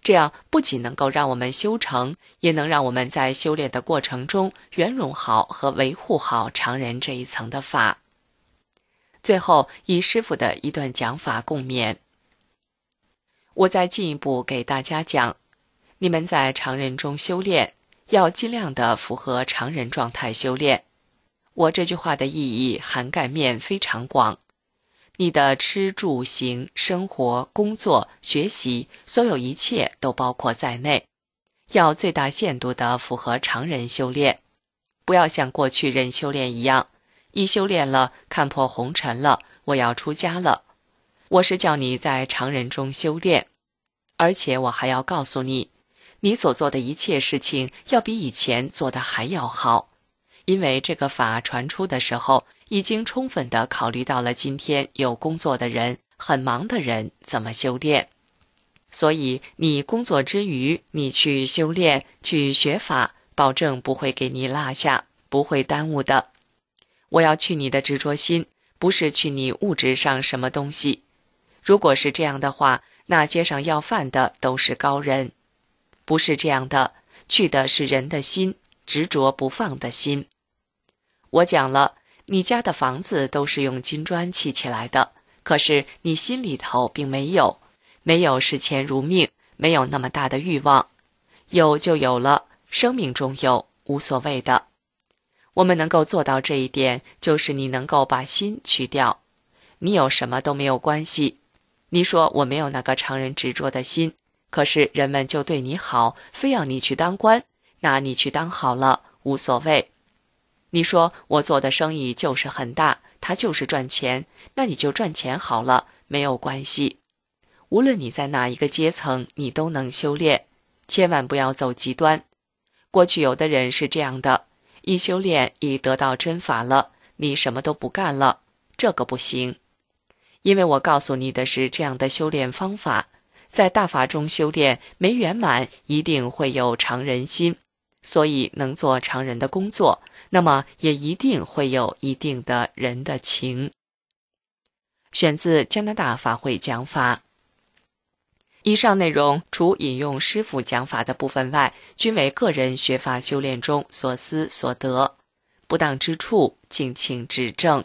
这样不仅能够让我们修成，也能让我们在修炼的过程中圆融好和维护好常人这一层的法。最后以师父的一段讲法共勉。我再进一步给大家讲，你们在常人中修炼，要尽量的符合常人状态修炼。我这句话的意义涵盖面非常广，你的吃住行、生活、工作、学习，所有一切都包括在内，要最大限度地符合常人修炼，不要像过去人修炼一样，一修炼了，看破红尘了，我要出家了。我是叫你在常人中修炼，而且我还要告诉你，你所做的一切事情要比以前做的还要好，因为这个法传出的时候，已经充分地考虑到了今天有工作的人、很忙的人怎么修炼。所以你工作之余，你去修炼、去学法，保证不会给你落下，不会耽误的。我要去你的执着心，不是去你物质上什么东西。如果是这样的话，那街上要饭的都是高人。不是这样的，去的是人的心，执着不放的心。我讲了，你家的房子都是用金砖砌起来的，可是你心里头并没有，没有视钱如命，没有那么大的欲望，有就有了，生命中有，无所谓的。我们能够做到这一点，就是你能够把心去掉，你有什么都没有关系。你说我没有那个常人执着的心，可是人们就对你好，非要你去当官，那你去当好了，无所谓。你说我做的生意就是很大，它就是赚钱，那你就赚钱好了，没有关系。无论你在哪一个阶层，你都能修炼，千万不要走极端。过去有的人是这样的，一修炼，一得到真法了，你什么都不干了，这个不行。因为我告诉你的是这样的修炼方法，在大法中修炼没圆满，一定会有常人心，所以能做常人的工作，那么也一定会有一定的人的情。选自加拿大法会讲法。以上内容除引用师父讲法的部分外，均为个人学法修炼中所思所得，不当之处敬请指正。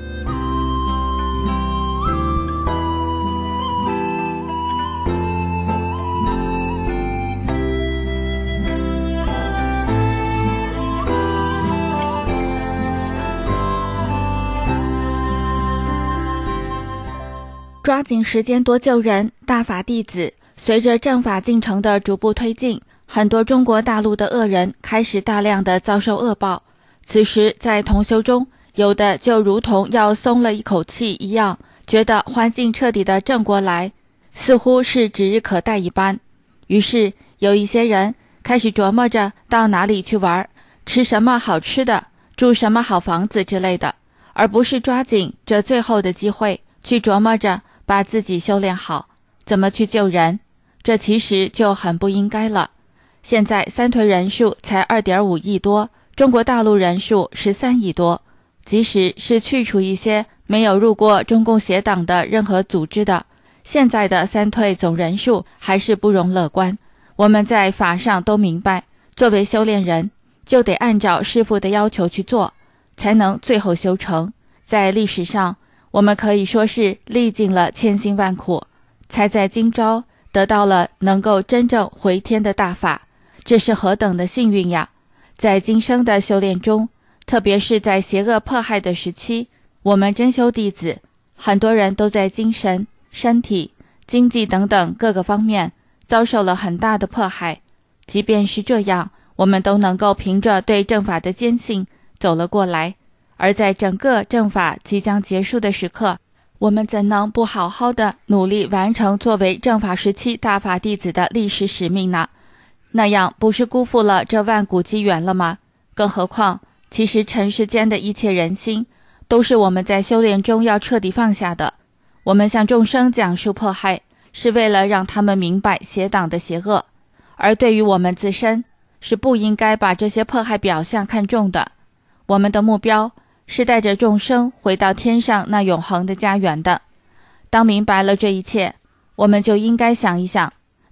抓紧时间多救人，大法弟子。随着正法进程的逐步推进，很多中国大陆的恶人开始大量的遭受恶报。此时在同修中，有的就如同要松了一口气一样，觉得环境彻底的正过来，似乎是指日可待一般。于是有一些人开始琢磨着到哪里去玩，吃什么好吃的，住什么好房子之类的，而不是抓紧这最后的机会去琢磨着把自己修炼好，怎么去救人，这其实就很不应该了。现在三推人数才 2.5 亿多，中国大陆人数13亿多，即使是去除一些没有入过中共邪党的任何组织的，现在的三推总人数还是不容乐观。我们在法上都明白，作为修炼人，就得按照师父的要求去做，才能最后修成。在历史上，我们可以说是历尽了千辛万苦，才在今朝得到了能够真正回天的大法，这是何等的幸运呀！在今生的修炼中，特别是在邪恶迫害的时期，我们真修弟子很多人都在精神、身体、经济等等各个方面遭受了很大的迫害。即便是这样，我们都能够凭着对正法的坚信走了过来。而在整个正法即将结束的时刻，我们怎能不好好的努力完成作为正法时期大法弟子的历史使命呢？那样不是辜负了这万古机缘了吗？更何况，其实尘世间的一切人心，都是我们在修炼中要彻底放下的。我们向众生讲述迫害，是为了让他们明白邪党的邪恶，而对于我们自身，是不应该把这些迫害表象看重的。我们的目标是带着众生回到天上那永恒的家园的。当明白了这一切，我们就应该想一想，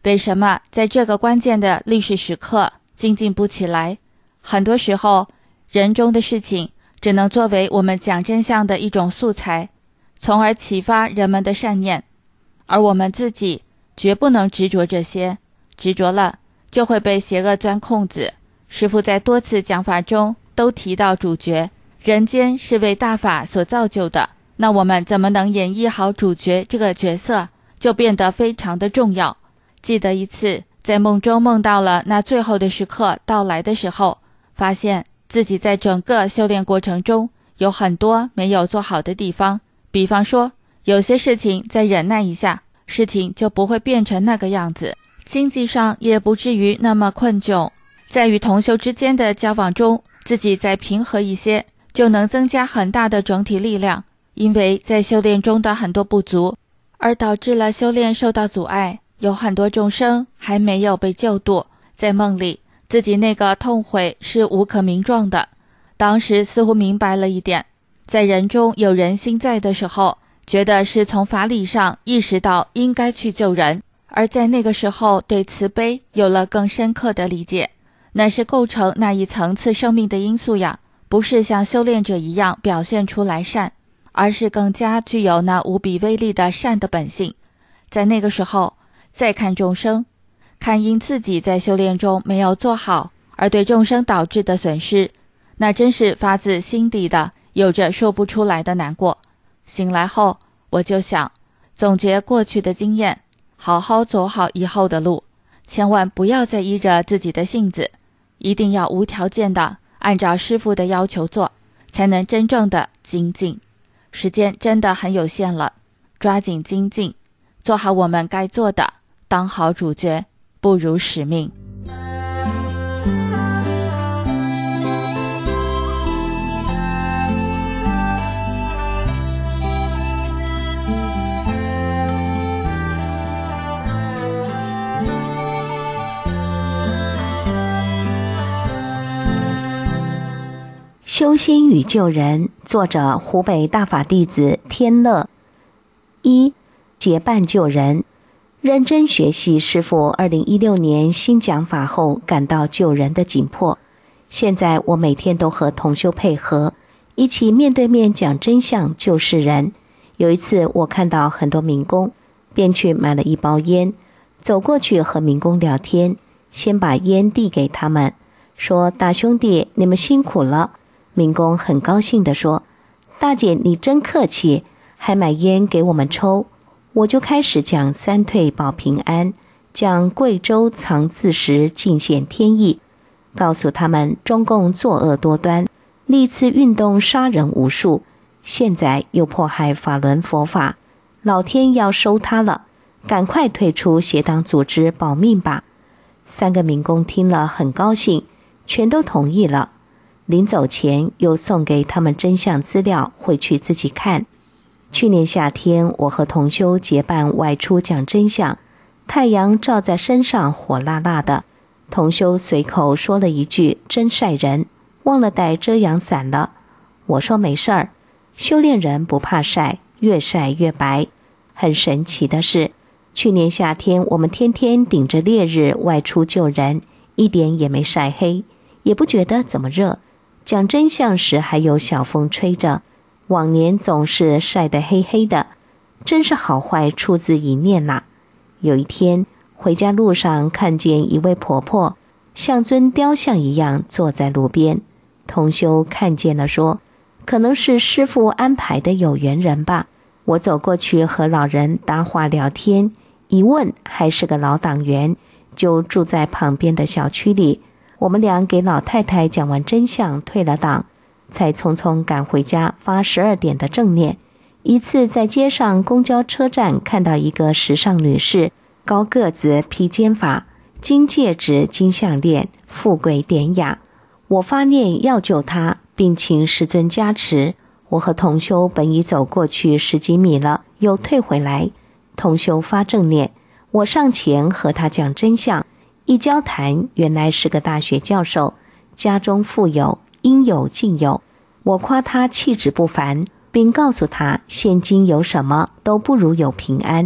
为什么在这个关键的历史时刻精进不起来？很多时候，人中的事情只能作为我们讲真相的一种素材，从而启发人们的善念，而我们自己绝不能执着这些，执着了就会被邪恶钻空子。师父在多次讲法中都提到主角，人间是为大法所造就的，那我们怎么能演绎好主角这个角色，就变得非常的重要。记得一次在梦中梦到了那最后的时刻到来的时候，发现自己在整个修炼过程中有很多没有做好的地方，比方说有些事情再忍耐一下，事情就不会变成那个样子，经济上也不至于那么困窘。在与同修之间的交往中，自己再平和一些，就能增加很大的整体力量。因为在修炼中的很多不足，而导致了修炼受到阻碍，有很多众生还没有被救度。在梦里，自己那个痛悔是无可名状的。当时似乎明白了一点，在人中有人心在的时候，觉得是从法理上意识到应该去救人，而在那个时候对慈悲有了更深刻的理解，那是构成那一层次生命的因素呀，不是像修炼者一样表现出来善，而是更加具有那无比威力的善的本性。在那个时候再看众生，看因自己在修炼中没有做好而对众生导致的损失，那真是发自心底的有着说不出来的难过。醒来后我就想总结过去的经验，好好走好以后的路，千万不要再依着自己的性子，一定要无条件的按照师父的要求做，才能真正的精进。时间真的很有限了，抓紧精进，做好我们该做的，当好主角，不辱使命。 修心与救人，作者湖北大法弟子天乐。一、结伴救人。认真学习师父2016年新讲法后，感到救人的紧迫。现在我每天都和同修配合，一起面对面讲真相救世人。有一次我看到很多民工，便去买了一包烟，走过去和民工聊天，先把烟递给他们，说大兄弟你们辛苦了。民工很高兴地说，大姐你真客气，还买烟给我们抽。我就开始讲三退保平安，讲贵州藏字时尽显天意，告诉他们中共作恶多端，历次运动杀人无数，现在又迫害法轮佛法，老天要收他了，赶快退出邪党组织保命吧。3个民工听了很高兴，全都同意了。临走前又送给他们真相资料，回去自己看。去年夏天我和同修结伴外出讲真相，太阳照在身上火辣辣的，同修随口说了一句真晒人，忘了带遮阳伞了。我说没事儿，修炼人不怕晒，越晒越白。很神奇的是，去年夏天我们天天顶着烈日外出救人，一点也没晒黑，也不觉得怎么热。讲真相时还有小风吹着，往年总是晒得黑黑的，真是好坏出自一念呐。有一天回家路上看见一位婆婆像尊雕像一样坐在路边，同修看见了说，可能是师父安排的有缘人吧。我走过去和老人搭话聊天，一问还是个老党员，就住在旁边的小区里。我们俩给老太太讲完真相，退了党，才匆匆赶回家发12点的正念。一次在街上公交车站看到一个时尚女士，高个子披肩发，金戒指金项链，富贵典雅。我发念要救她，并请师尊加持。我和同修本已走过去10几米了，又退回来。同修发正念，我上前和他讲真相。一交谈，原来是个大学教授，家中富有，应有尽有。我夸他气质不凡，并告诉他现今有什么都不如有平安。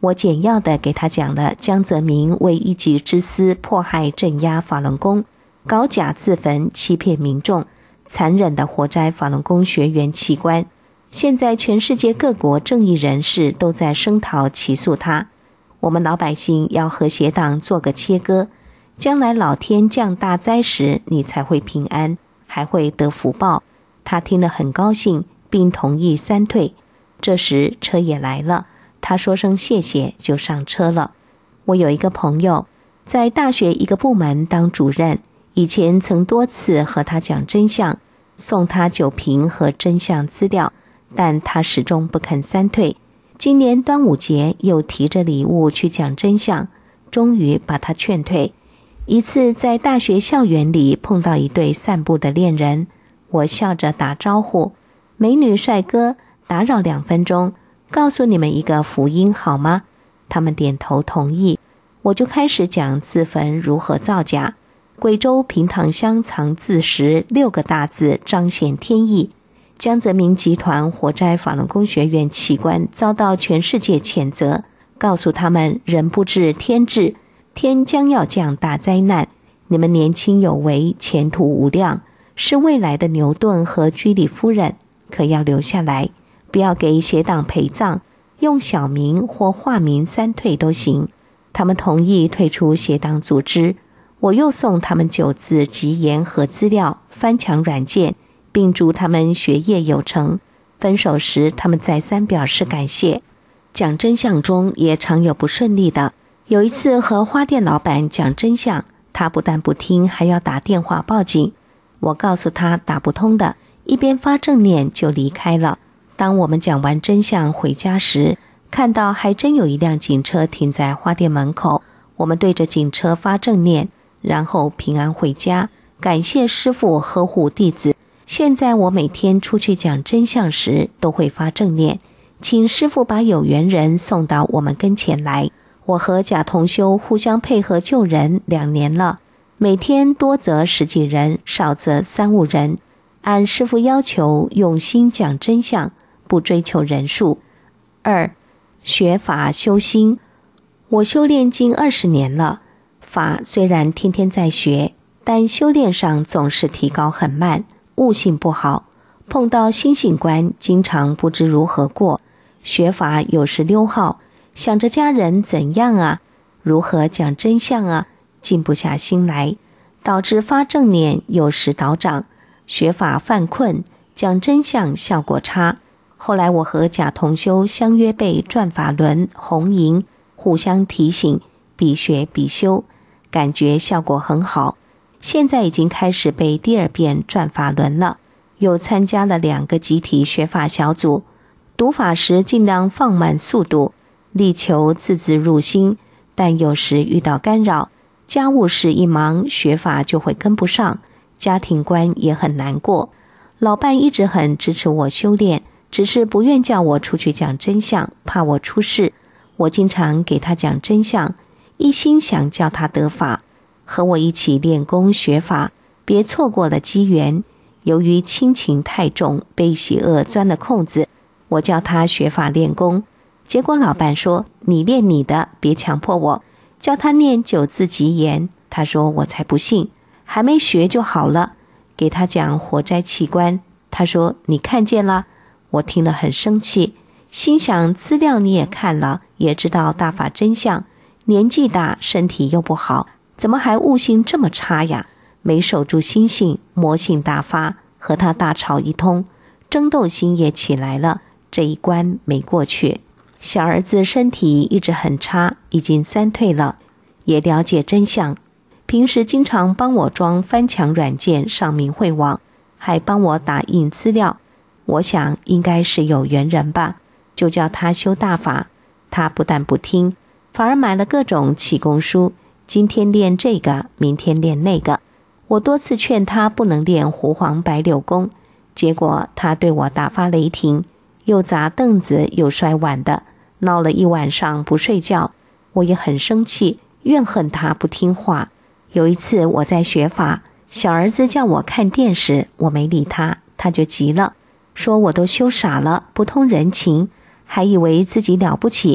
我简要地给他讲了江泽民为一己之私迫害镇压法轮功，搞假自焚欺骗民众，残忍地活摘法轮功学员器官。现在全世界各国正义人士都在声讨起诉他，我们老百姓要和邪党做个切割，将来老天降大灾时，你才会平安，还会得福报。他听了很高兴，并同意3退。这时车也来了，他说声谢谢就上车了。我有一个朋友在大学一个部门当主任，以前曾多次和他讲真相，送他酒瓶和真相资料，但他始终不肯3退。今年端午节又提着礼物去讲真相，终于把他劝退。一次在大学校园里碰到一对散步的恋人，我笑着打招呼，美女帅哥，打扰2分钟，告诉你们一个福音好吗？他们点头同意。我就开始讲自焚如何造假，贵州平塘乡藏自食6个大字彰显天意，江泽民集团活摘法轮功学院器官遭到全世界谴责，告诉他们人不治天治，天将要降大灾难，你们年轻有为，前途无量，是未来的牛顿和居里夫人，可要留下来，不要给邪党陪葬，用小名或化名3退都行。他们同意退出邪党组织，我又送他们9字吉言和资料，翻墙软件，并祝他们学业有成。分手时他们再三表示感谢。讲真相中也常有不顺利的，有一次和花店老板讲真相，他不但不听，还要打电话报警。我告诉他打不通的，一边发正念就离开了。当我们讲完真相回家时，看到还真有一辆警车停在花店门口，我们对着警车发正念，然后平安回家，感谢师父呵护弟子。现在我每天出去讲真相时都会发正念，请师父把有缘人送到我们跟前来。我和贾同修互相配合救人2年了，每天多则10几人，少则3、5人，按师父要求用心讲真相，不追求人数。2、学法修心。我修炼近20年了，法虽然天天在学，但修炼上总是提高很慢，悟性不好，碰到心性关经常不知如何过。学法有时溜号，想着家人怎样啊，如何讲真相啊，静不下心来，导致发正念有时倒掌，学法犯困，讲真相效果差。后来我和贾同修相约背转法轮、红银，互相提醒，必学必修，感觉效果很好。现在已经开始背第2遍转法轮了，又参加了2个集体学法小组。读法时尽量放慢速度，力求字字入心，但有时遇到干扰，家务事一忙，学法就会跟不上，家庭观也很难过。老伴一直很支持我修炼，只是不愿叫我出去讲真相，怕我出事。我经常给他讲真相，一心想叫他得法，和我一起练功学法，别错过了机缘。由于亲情太重，被邪恶钻了空子，我叫他学法练功，结果老伴说你练你的，别强迫我，叫他念9字吉言。他说我才不信，还没学就好了。给他讲活摘器官，他说你看见了。我听了很生气，心想资料你也看了，也知道大法真相，年纪大身体又不好，怎么还悟性这么差呀？没守住心性，魔性大发，和他大吵一通，争斗心也起来了，这一关没过去。小儿子身体一直很差，已经3退了，也了解真相，平时经常帮我装翻墙软件上明慧网，还帮我打印资料。我想应该是有缘人吧，就叫他修大法。他不但不听，反而买了各种气功书，今天练这个，明天练那个。我多次劝他不能练胡黄白柳功，结果他对我大发雷霆，又砸凳子又摔碗的，闹了一晚上不睡觉。我也很生气，怨恨他不听话。有一次我在学法，小儿子叫我看电视，我没理他，他就急了，说我都修傻了，不通人情，还以为自己了不起。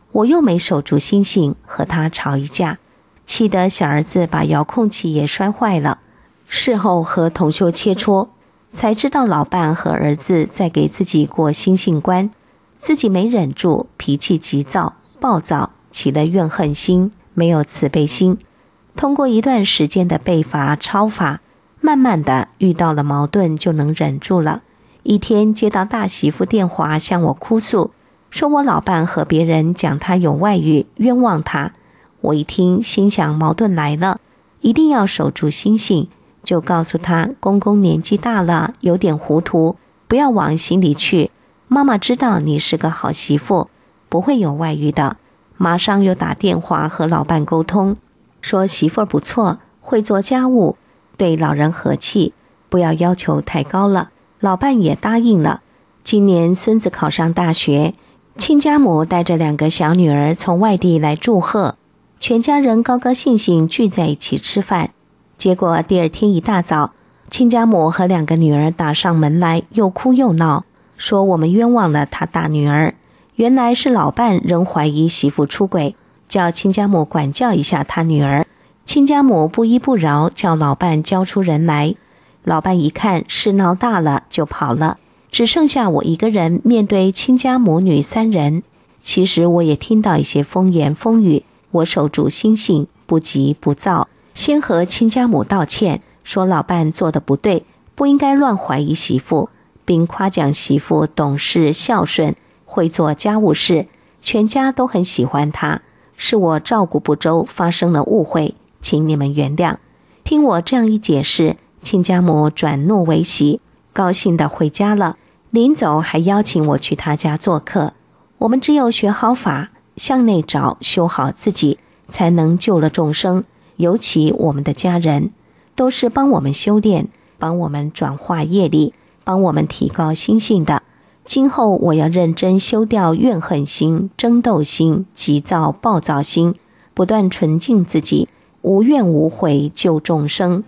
我又没守住心性，和他吵一架，气得小儿子把遥控器也摔坏了。事后和同修切磋，才知道老伴和儿子在给自己过心性关，自己没忍住，脾气急躁暴躁，起了怨恨心，没有慈悲心。通过一段时间的背法超法，慢慢的遇到了矛盾就能忍住了。一天接到大媳妇电话向我哭诉，说我老伴和别人讲他有外遇，冤枉他。我一听心想矛盾来了，一定要守住心性，就告诉他公公年纪大了，有点糊涂，不要往心里去，妈妈知道你是个好媳妇，不会有外遇的。马上又打电话和老伴沟通，说媳妇儿不错，会做家务，对老人和气，不要要求太高了。老伴也答应了。今年孙子考上大学，亲家母带着2个小女儿从外地来祝贺，全家人高高兴兴聚在一起吃饭。结果第二天一大早，亲家母和2个女儿打上门来，又哭又闹，说我们冤枉了他大女儿。原来是老伴仍怀疑媳妇出轨，叫亲家母管教一下他女儿。亲家母不依不饶，叫老伴交出人来。老伴一看事闹大了，就跑了，只剩下我一个人面对亲家母女3人。其实我也听到一些风言风语，我守住心性，不急不躁，先和亲家母道歉，说老伴做得不对，不应该乱怀疑媳妇，并夸奖媳妇懂事孝顺，会做家务事，全家都很喜欢她，是我照顾不周，发生了误会，请你们原谅。听我这样一解释，亲家母转怒为喜，高兴地回家了。临走还邀请我去他家做客。我们只有学好法，向内找，修好自己，才能救了众生，尤其我们的家人，都是帮我们修炼，帮我们转化业力，帮我们提高心性的。今后我要认真修掉怨恨心、争斗心、急躁暴躁心，不断纯净自己，无怨无悔救众生。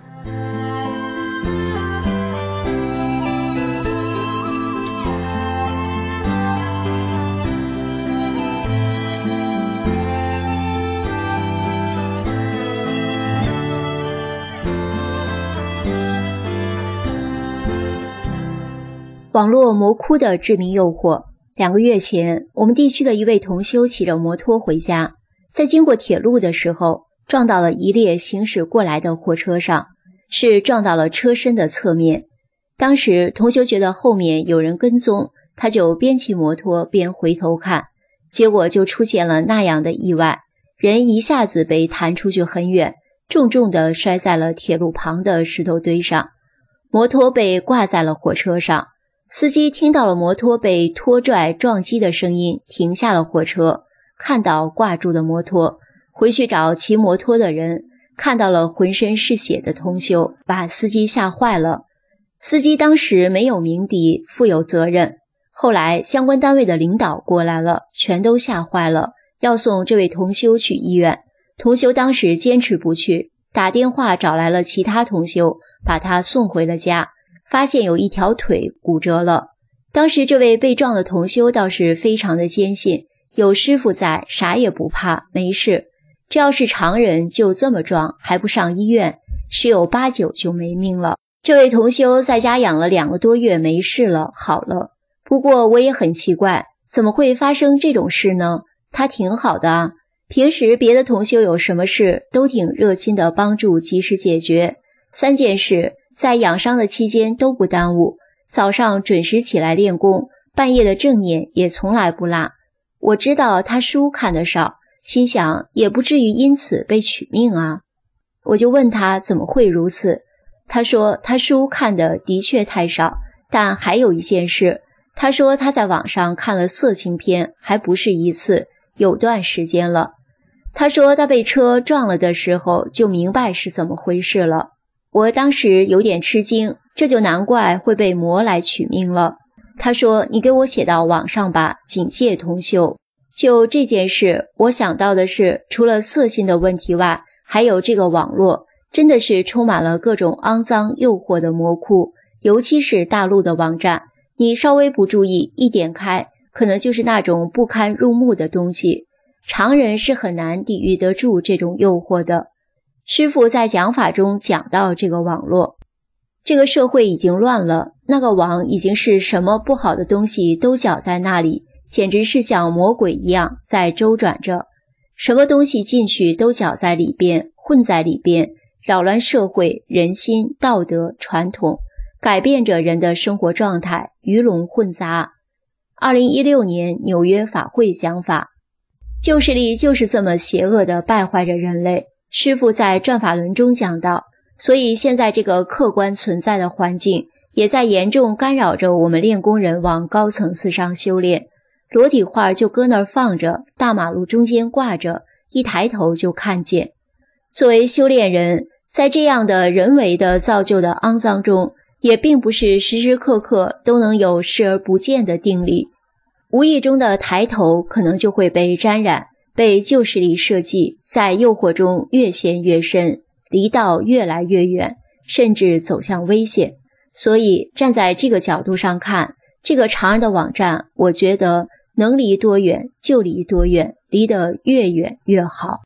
网络魔窟的致命诱惑。2个月前，我们地区的一位同修骑着摩托回家，在经过铁路的时候，撞到了一列行驶过来的货车上，是撞到了车身的侧面。当时同修觉得后面有人跟踪，他就边骑摩托边回头看，结果就出现了那样的意外，人一下子被弹出去很远，重重地摔在了铁路旁的石头堆上，摩托被挂在了火车上。司机听到了摩托被拖拽撞击的声音，停下了火车，看到挂住的摩托，回去找骑摩托的人，看到了浑身是血的同修，把司机吓坏了。司机当时没有鸣笛，负有责任。后来相关单位的领导过来了，全都吓坏了，要送这位同修去医院。同修当时坚持不去，打电话找来了其他同修，把他送回了家。发现有一条腿骨折了。当时这位被撞的同修倒是非常的坚信，有师父在，啥也不怕，没事。这要是常人就这么撞，还不上医院，10有8九就没命了。这位同修在家养了2个多月，没事了，好了。不过我也很奇怪，怎么会发生这种事呢？他挺好的啊，平时别的同修有什么事都挺热心的帮助，及时解决。3件事在养伤的期间都不耽误，早上准时起来练功，半夜的正念也从来不落。我知道他书看得少，心想也不至于因此被取命啊。我就问他怎么会如此，他说他书看的的确太少，但还有一件事，他说他在网上看了色情片，还不是一次，有段时间了。他说他被车撞了的时候就明白是怎么回事了。我当时有点吃惊，这就难怪会被魔来取命了。他说你给我写到网上吧，警戒同修。就这件事，我想到的是，除了色心的问题外，还有这个网络真的是充满了各种肮脏诱惑的魔窟，尤其是大陆的网站，你稍微不注意，一点开可能就是那种不堪入目的东西。 常人是很难抵御得住这种诱惑的。师父在讲法中讲到这个网络，这个社会已经乱了，那个网已经是什么不好的东西都搅在那里，简直是像魔鬼一样在周转着，什么东西进去都搅在里边，混在里边，扰乱社会、人心、道德、传统，改变着人的生活状态，鱼龙混杂。2016年纽约法会讲法，旧势力就是这么邪恶地败坏着人类。师父在转法轮中讲到，所以现在这个客观存在的环境也在严重干扰着我们练功人往高层次上修炼。裸体画就搁那儿放着，大马路中间挂着，一抬头就看见。作为修炼人，在这样的人为的造就的肮脏中，也并不是时时刻刻都能有视而不见的定力，无意中的抬头可能就会被沾染，被旧势力设计，在诱惑中越陷越深，离道越来越远，甚至走向危险。所以站在这个角度上看，这个常人的网站，我觉得能离多远就离多远，离得越远越好。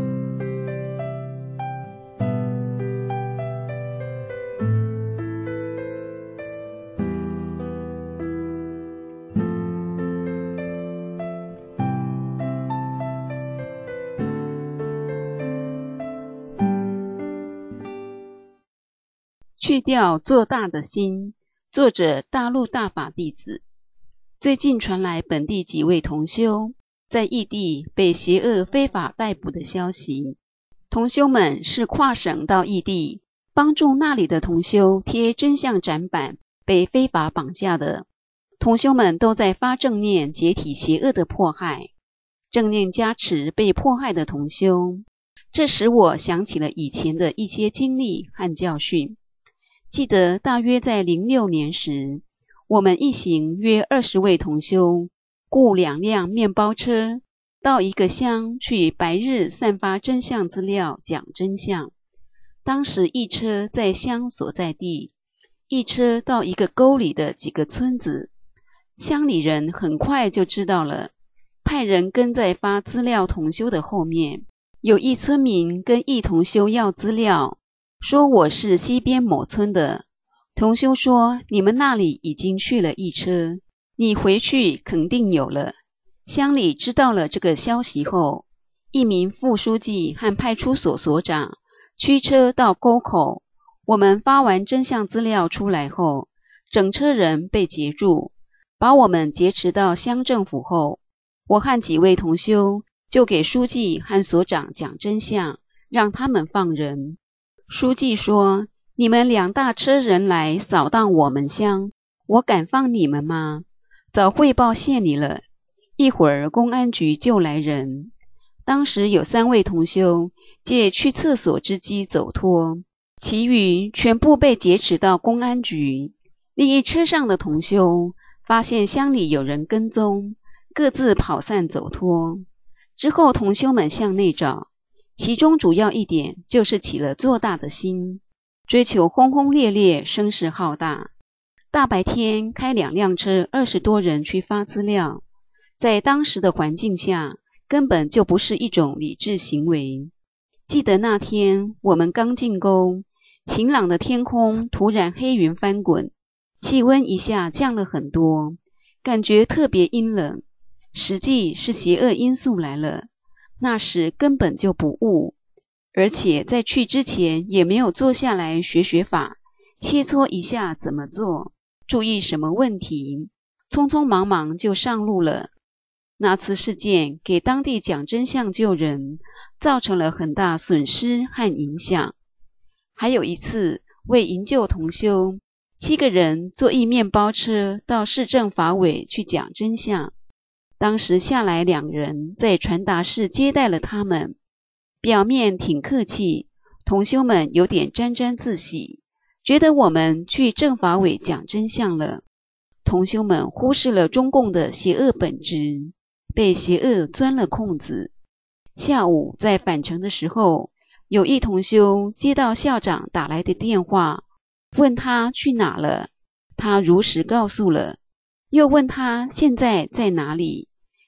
去掉做大的心，作者大陆大法弟子。最近传来本地几位同修在异地被邪恶非法逮捕的消息。同修们是跨省到异地，帮助那里的同修贴真相展板，被非法绑架的。同修们都在发正念，解体邪恶的迫害，正念加持被迫害的同修。这使我想起了以前的一些经历和教训。记得大约在06年时，我们一行约20位同修，雇2辆面包车，到一个乡去白日散发真相资料，讲真相。当时一车在乡所在地，一车到一个沟里的几个村子。乡里人很快就知道了，派人跟在发资料同修的后面。有一村民跟一同修要资料，说我是西边某村的。同修说，你们那里已经去了一车，你回去肯定有了。乡里知道了这个消息后，一名副书记和派出所所长驱车到沟口。我们发完真相资料出来后，整车人被截住，把我们劫持到乡政府后，我和几位同修就给书记和所长讲真相，让他们放人。书记说，你们2大车人来扫荡我们乡，我敢放你们吗？早汇报县里了，一会儿公安局就来人。当时有3位同修借去厕所之机走脱，其余全部被劫持到公安局。另一车上的同修发现乡里有人跟踪，各自跑散走脱。之后同修们向内找，其中主要一点就是起了做大的心，追求轰轰烈烈，声势浩大。大白天开2辆车，20多人去发资料，在当时的环境下，根本就不是一种理智行为。记得那天我们刚进沟，晴朗的天空突然黑云翻滚，气温一下降了很多，感觉特别阴冷。实际是邪恶因素来了，那时根本就不悟，而且在去之前也没有坐下来学法，切磋一下怎么做，注意什么问题，匆匆忙忙就上路了。那次事件给当地讲真相救人造成了很大损失和影响。还有一次为营救同修，7个人坐一面包车到市政法委去讲真相。当时下来2人在传达室接待了他们，表面挺客气，同修们有点沾沾自喜，觉得我们去政法委讲真相了。同修们忽视了中共的邪恶本质，被邪恶钻了空子。下午在返程的时候，有一同修接到校长打来的电话，问他去哪了，他如实告诉了，又问他现在在哪里。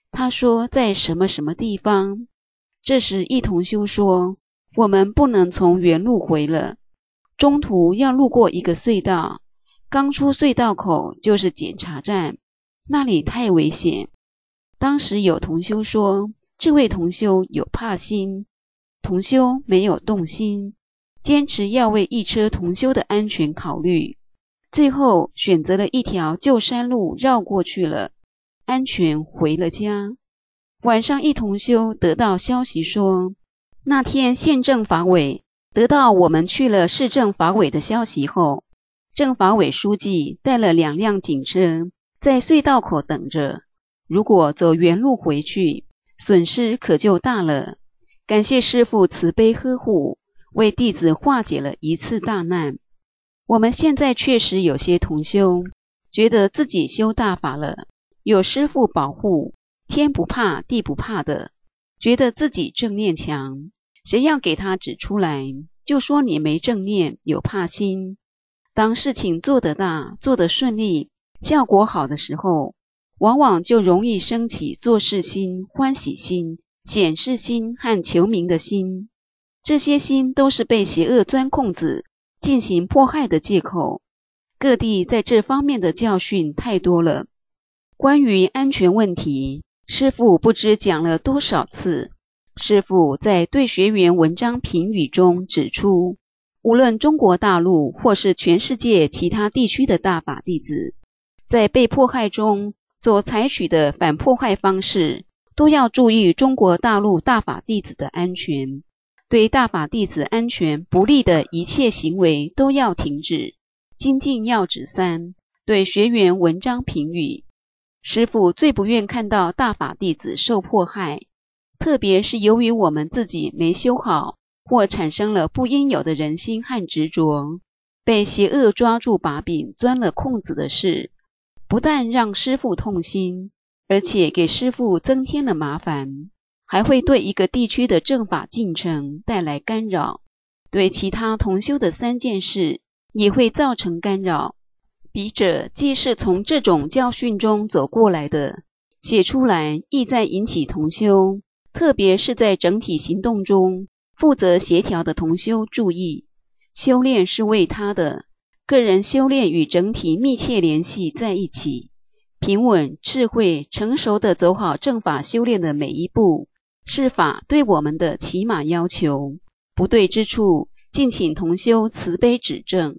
他说在什么什么地方。这时一同修说，我们不能从原路回了，中途要路过一个隧道，刚出隧道口就是检查站，那里太危险。当时有同修说，这位同修有怕心，同修没有动心，坚持要为一车同修的安全考虑，最后选择了一条旧山路绕过去了，安全回了家。晚上一同修得到消息说，那天县政法委得到我们去了市政法委的消息后，政法委书记带了2辆警车在隧道口等着，如果走原路回去，损失可就大了。感谢师父慈悲呵护，为弟子化解了一次大难。我们现在确实有些同修觉得自己修大法了，有师父保护，天不怕地不怕的，觉得自己正念强，谁要给他指出来，就说你没正念，有怕心。当事情做得大，做得顺利，效果好的时候，往往就容易升起做事心、欢喜心、显示心和求名的心。这些心都是被邪恶钻空子进行迫害的借口。各地在这方面的教训太多了。关于安全问题，师父不知讲了多少次。师父在对学员文章评语中指出，无论中国大陆或是全世界其他地区的大法弟子，在被迫害中所采取的反迫害方式，都要注意中国大陆大法弟子的安全，对大法弟子安全不利的一切行为都要停止。精进要旨3，对学员文章评语。师父最不愿看到大法弟子受迫害，特别是由于我们自己没修好，或产生了不应有的人心和执着，被邪恶抓住把柄钻了空子的事，不但让师父痛心，而且给师父增添了麻烦，还会对一个地区的正法进程带来干扰，对其他同修的3件事也会造成干扰。笔者既是从这种教训中走过来的，写出来意在引起同修，特别是在整体行动中负责协调的同修注意，修炼是为他的，个人修炼与整体密切联系在一起，平稳、智慧、成熟地走好正法修炼的每一步，是法对我们的起码要求。不对之处，敬请同修慈悲指正。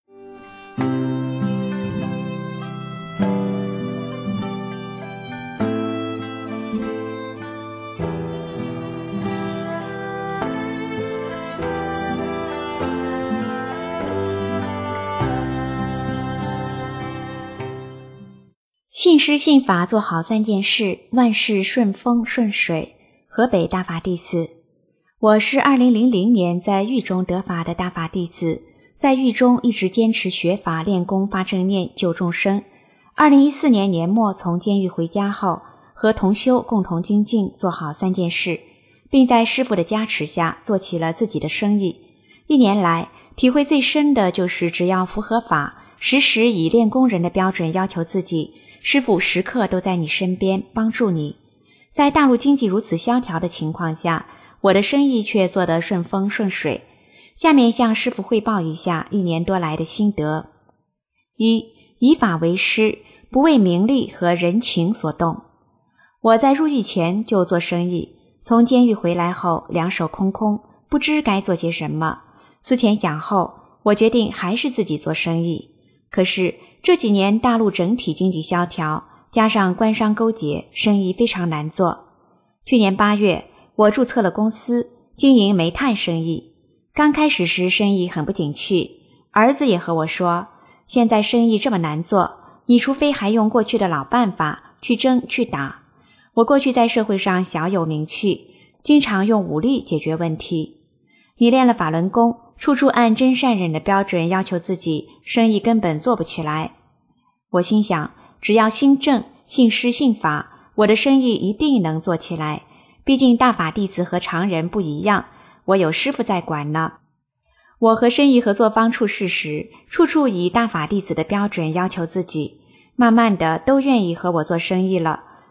信师信法做好3件事，万事顺风顺水。河北大法弟子，我是2000年在狱中得法的大法弟子，在狱中一直坚持学法练功发正念救众生。2014年年末从监狱回家后，和同修共同精进做好3件事，并在师父的加持下做起了自己的生意。1年来，体会最深的就是只要符合法，时时以练功人的标准要求自己，师父时刻都在你身边帮助你。在大陆经济如此萧条的情况下，我的生意却做得顺风顺水。下面向师父汇报一下1年多来的心得。1. 以法为师，不为名利和人情所动。我在入狱前就做生意，从监狱回来后2手空空，不知该做些什么。思前想后，我决定还是自己做生意。可是这几年大陆整体经济萧条，加上官商勾结，生意非常难做。去年8月，我注册了公司，经营煤炭生意。刚开始时生意很不景气，儿子也和我说，现在生意这么难做，你除非还用过去的老办法去争去打。我过去在社会上小有名气，经常用武力解决问题。你练了法轮功，处处按真善忍的标准要求自己，生意根本做不起来。我心想，只要心正、信师信法，我的生意一定能做起来。毕竟大法弟子和常人不一样，我有师父在管呢。我和生意合作方处事时，处处以大法弟子的标准要求自己，慢慢的都愿意和我做生意了，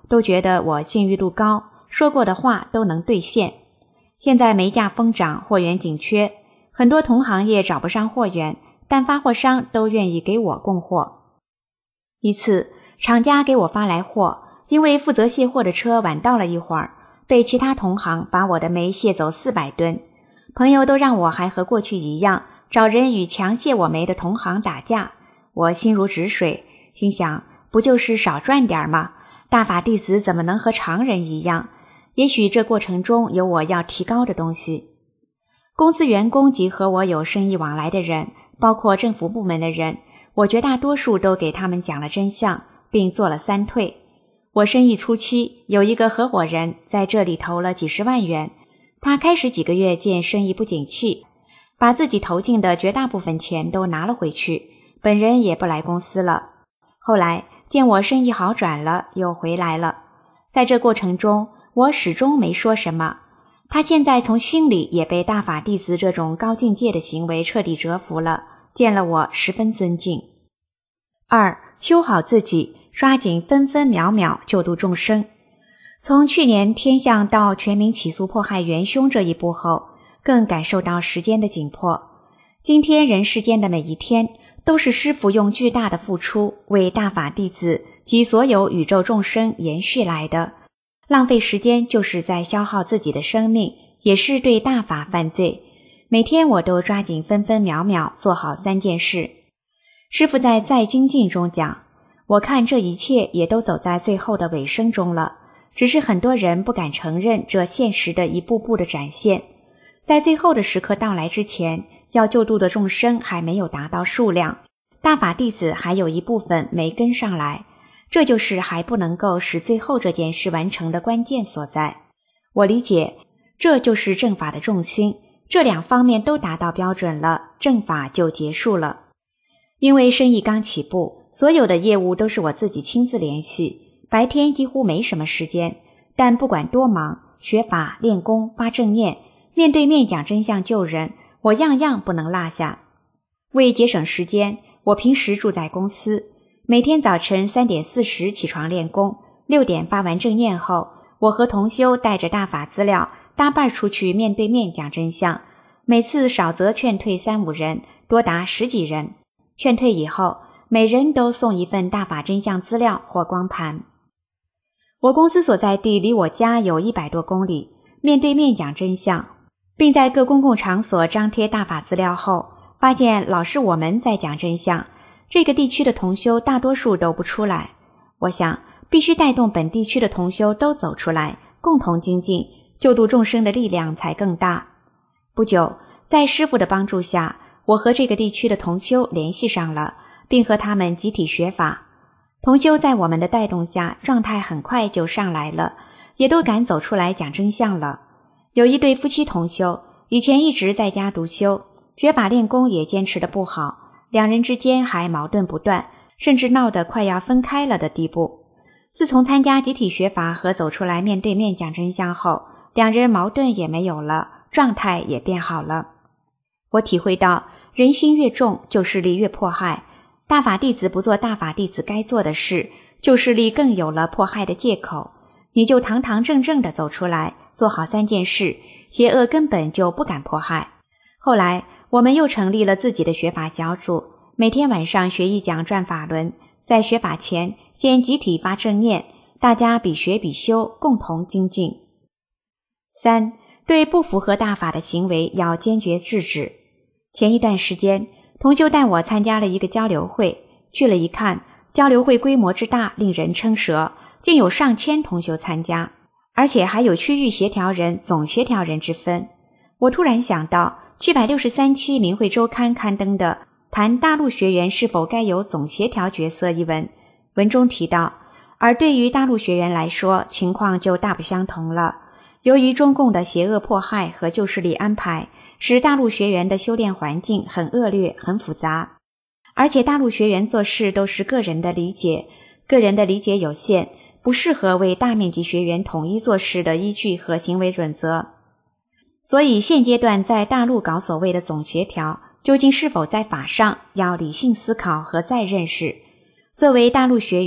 都觉得我信誉度高，说过的话都能兑现。现在煤价疯涨，货源紧缺，很多同行业找不上货源，但发货商都愿意给我供货。一次，厂家给我发来货，因为负责卸货的车晚到了一会儿，被其他同行把我的煤卸走400吨。朋友都让我还和过去一样，找人与强卸我煤的同行打架。我心如止水，心想不就是少赚点吗？大法弟子怎么能和常人一样？也许这过程中有我要提高的东西。公司员工及和我有生意往来的人，包括政府部门的人，我绝大多数都给他们讲了真相，并做了3退。我生意初期，有一个合伙人在这里投了几十万元，他开始几个月见生意不景气，把自己投进的绝大部分钱都拿了回去，本人也不来公司了。后来见我生意好转了，又回来了。在这过程中，我始终没说什么。他现在从心里也被大法弟子这种高境界的行为彻底折服了，见了我十分尊敬。2. 修好自己，抓紧分分秒秒救度众生。从去年天象到全民起诉迫害元凶这一步后，更感受到时间的紧迫。今天人世间的每一天，都是师父用巨大的付出为大法弟子及所有宇宙众生延续来的。浪费时间就是在消耗自己的生命，也是对大法犯罪。每天我都抓紧分分秒秒做好3件事。师父在在精进中讲，我看这一切也都走在最后的尾声中了，只是很多人不敢承认这现实的一步步的展现。在最后的时刻到来之前，要救度的众生还没有达到数量，大法弟子还有一部分没跟上来，这就是还不能够使最后这件事完成的关键所在。我理解，这就是正法的重心，这2方面都达到标准了，正法就结束了。因为生意刚起步，所有的业务都是我自己亲自联系，白天几乎没什么时间，但不管多忙，学法、练功、发正念，面对面讲真相救人，我样样不能落下。为节省时间，我平时住在公司，每天早晨3点40起床练功，6点发完正念后，我和同修带着大法资料搭伴出去面对面讲真相，每次少则劝退3、5人，多达10几人。劝退以后，每人都送一份大法真相资料或光盘。我公司所在地离我家有100多公里，面对面讲真相，并在各公共场所张贴大法资料后，发现老是我们在讲真相，这个地区的同修大多数都不出来。我想必须带动本地区的同修都走出来，共同精进，救度众生的力量才更大。不久，在师父的帮助下，我和这个地区的同修联系上了，并和他们集体学法。同修在我们的带动下，状态很快就上来了，也都敢走出来讲真相了。有一对夫妻同修，以前一直在家独修，学法练功也坚持得不好，2人之间还矛盾不断，甚至闹得快要分开了的地步。自从参加集体学法和走出来面对面讲真相后，2人矛盾也没有了，状态也变好了。我体会到，人心越重，救世力越迫害。大法弟子不做大法弟子该做的事，救世力更有了迫害的借口。你就堂堂正正地走出来，做好3件事，邪恶根本就不敢迫害。后来我们又成立了自己的学法小组，每天晚上学一讲转法轮，在学法前先集体发正念，大家比学比修，共同精进。3. 对不符合大法的行为要坚决制止。前一段时间，同修带我参加了一个交流会，去了一看，交流会规模之大，令人称舌，竟有上千同修参加，而且还有区域协调人、总协调人之分。我突然想到763期明慧周刊刊登的谈大陆学员是否该有总协调角色一文，文中提到，而对于大陆学员来说，情况就大不相同了。由于中共的邪恶迫害和救世力安排，使大陆学员的修炼环境很恶劣、很复杂，而且大陆学员做事都是个人的理解，个人的理解有限，不适合为大面积学员统一做事的依据和行为准则。所以现阶段在大陆搞所谓的总协调，究竟是否在法上要理性思考和再认识。作为大陆学员，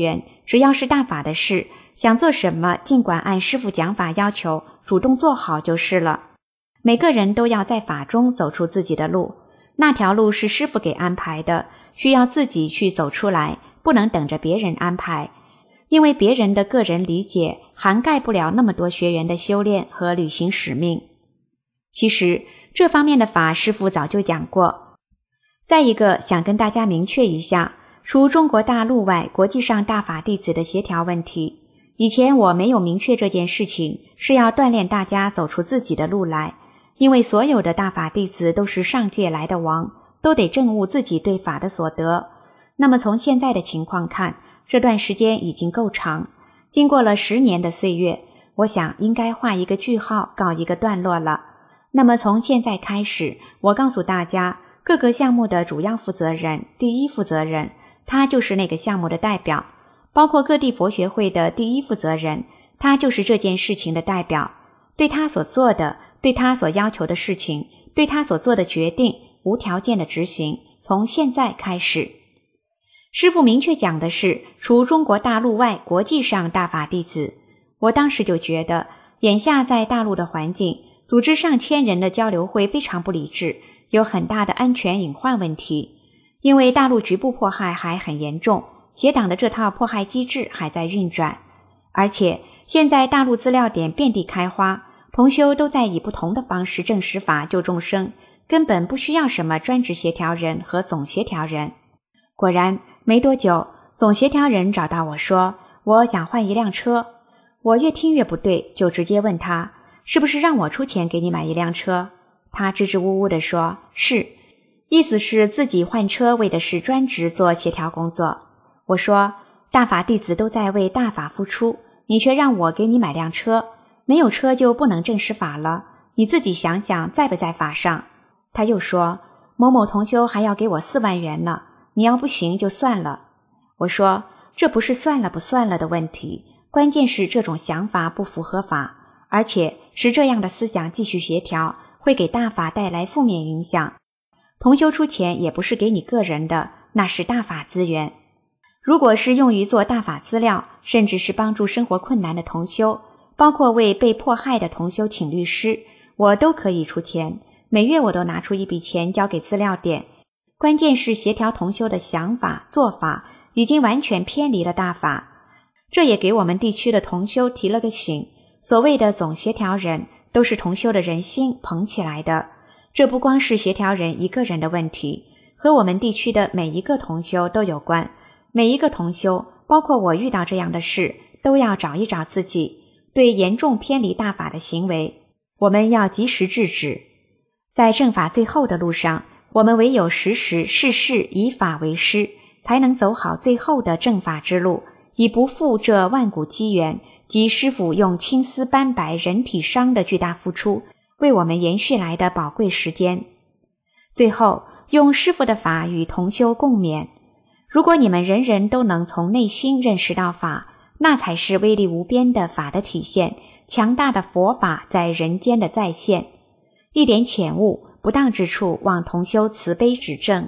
只要是大法的事，想做什么尽管按师父讲法要求主动做好就是了。每个人都要在法中走出自己的路，那条路是师父给安排的，需要自己去走出来，不能等着别人安排，因为别人的个人理解涵盖不了那么多学员的修炼和履行使命。其实这方面的法师父早就讲过。再一个想跟大家明确一下，除中国大陆外国际上大法弟子的协调问题，以前我没有明确这件事情是要锻炼大家走出自己的路来，因为所有的大法弟子都是上界来的王，都得证悟自己对法的所得。那么从现在的情况看，这段时间已经够长，经过了10年的岁月，我想应该画一个句号，告一个段落了。那么从现在开始，我告诉大家，各个项目的主要负责人、第一负责人，他就是那个项目的代表，包括各地佛学会的第一负责人，他就是这件事情的代表，对他所做的、对他所要求的事情、对他所做的决定，无条件的执行，从现在开始。师父明确讲的是，除中国大陆外国际上大法弟子。我当时就觉得，眼下在大陆的环境，组织上千人的交流会非常不理智，有很大的安全隐患问题。因为大陆局部迫害还很严重，邪党的这套迫害机制还在运转，而且现在大陆资料点遍地开花，同修都在以不同的方式证实法救众生，根本不需要什么专职协调人和总协调人。果然没多久，总协调人找到我说，我想换一辆车。我越听越不对，就直接问他，是不是让我出钱给你买一辆车？他支支吾吾地说，是，意思是自己换车为的是专职做协调工作。我说，大法弟子都在为大法付出，你却让我给你买辆车，没有车就不能证实法了，你自己想想在不在法上？他又说，某某同修还要给我4万元呢，你要不行就算了。我说，这不是算了不算了的问题，关键是这种想法不符合法，而且是这样的思想继续协调，会给大法带来负面影响。同修出钱也不是给你个人的，那是大法资源。如果是用于做大法资料，甚至是帮助生活困难的同修，包括为被迫害的同修请律师，我都可以出钱，每月我都拿出一笔钱交给资料点。关键是协调同修的想法做法已经完全偏离了大法，这也给我们地区的同修提了个醒，所谓的总协调人都是同修的人心捧起来的，这不光是协调人一个人的问题，和我们地区的每一个同修都有关。每一个同修，包括我遇到这样的事，都要找一找自己，对严重偏离大法的行为，我们要及时制止。在正法最后的路上，我们唯有时时事事以法为师，才能走好最后的正法之路，以不负这万古机缘及师父用青丝斑白人体伤的巨大付出，为我们延续来的宝贵时间。最后，用师父的法与同修共勉。如果你们人人都能从内心认识到法，那才是威力无边的法的体现，强大的佛法在人间的再现。一点浅悟不当之处，望同修慈悲指正。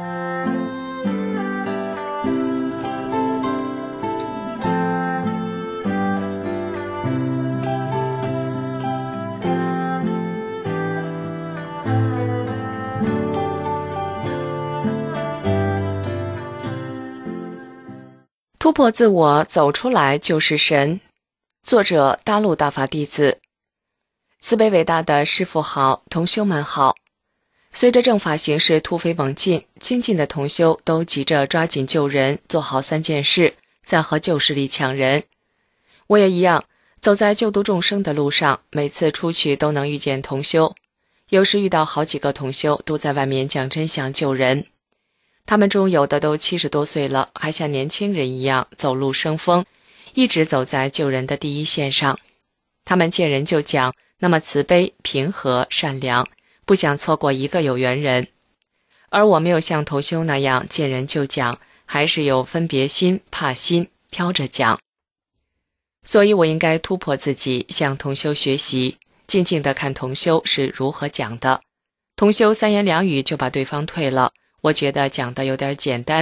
突破自我，走出来就是神。作者：大陆大法弟子。慈悲伟大的师父好，同修们好。随着正法形势突飞猛进，精进的同修都急着抓紧救人，做好3件事，再和旧势力抢人。我也一样，走在救度众生的路上，每次出去都能遇见同修，有时遇到好几个同修都在外面讲真相救人。他们中有的都70多岁了，还像年轻人一样走路生风，一直走在救人的第一线上。他们见人就讲，那么慈悲、平和、善良，不想错过一个有缘人。而我没有像同修那样见人就讲，还是有分别心、怕心，挑着讲。所以我应该突破自己，向同修学习，静静地看同修是如何讲的。同修3言2语就把对方退了，我觉得讲的有点简单，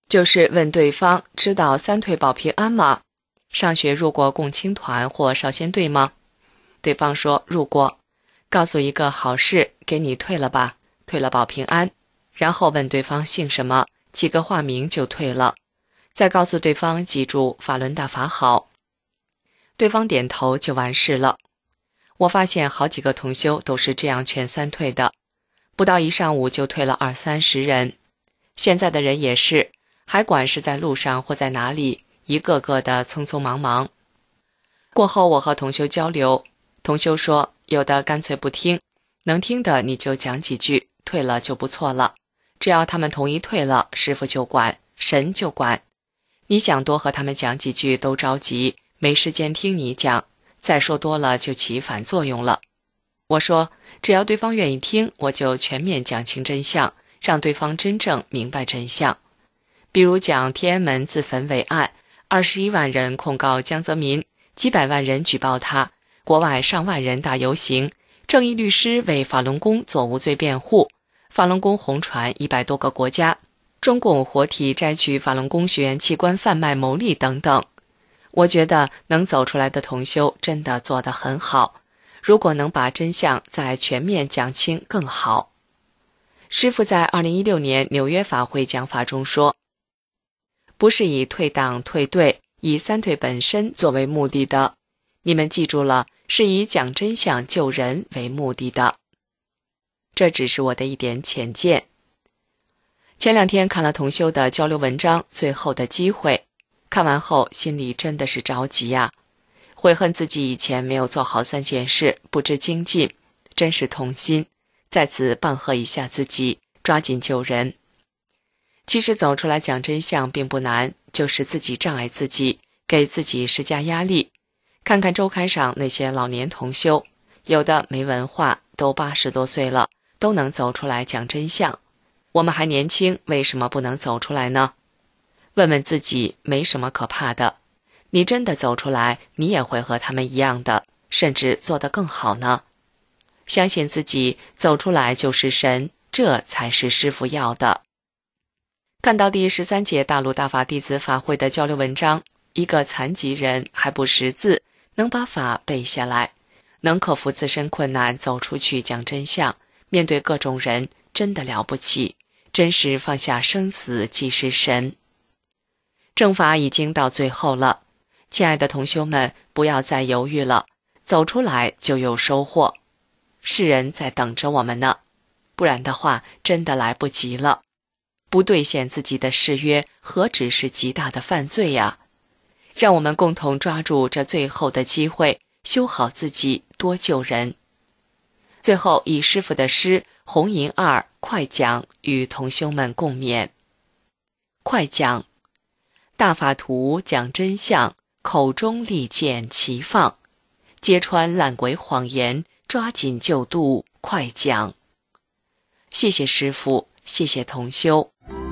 就是问对方知道三退保平安吗？上学入过共青团或少先队吗？对方说入过，告诉一个好事，给你退了吧，退了保平安，然后问对方姓什么，起个化名就退了，再告诉对方记住法轮大法好，对方点头就完事了。我发现好几个同修都是这样劝三退的，不到一上午就退了20-30人。现在的人也是，还管是在路上或在哪里，一个个的匆匆忙忙。过后我和同修交流，同修说有的干脆不听，能听的你就讲几句，退了就不错了，只要他们同意退了，师父就管，神就管。你想多和他们讲几句都着急，没时间听你讲，再说多了就起反作用了。我说只要对方愿意听，我就全面讲清真相，让对方真正明白真相。比如讲天安门自焚伪案，21万人控告江泽民，几百万人举报他，国外上万人大游行，正义律师为法轮功做无罪辩护，法轮功红传100多个国家，中共活体摘取法轮功学员器官贩卖牟利等等。我觉得能走出来的同修真的做得很好，如果能把真相再全面讲清更好。师父在2016年纽约法会讲法中说，不是以退党退队，以三退本身作为目的的，你们记住了，是以讲真相救人为目的的。这只是我的一点浅见。前2天看了同修的交流文章《最后的机会》，看完后心里真的是着急呀，悔恨自己以前没有做好3件事，不知精进，真是痛心，在此棒喝一下自己，抓紧救人。其实走出来讲真相并不难，就是自己障碍自己，给自己施加压力。看看周刊上那些老年同修，有的没文化，都80多岁了，都能走出来讲真相。我们还年轻，为什么不能走出来呢？问问自己，没什么可怕的。你真的走出来，你也会和他们一样的，甚至做得更好呢。相信自己，走出来就是神，这才是师父要的。看到第13届大陆大法弟子法会的交流文章，一个残疾人还不识字，能把法背下来，能克服自身困难走出去讲真相，面对各种人，真的了不起，真是放下生死即是神。正法已经到最后了，亲爱的同修们，不要再犹豫了，走出来就有收获。世人在等着我们呢，不然的话真的来不及了。不兑现自己的誓约，何止是极大的犯罪呀？让我们共同抓住这最后的机会，修好自己，多救人。最后以师父的诗《红银2快讲》与同修们共勉。快讲：大法图讲真相，口中利剑齐放，揭穿烂鬼谎言，抓紧救度，快讲。谢谢师父，谢谢同修。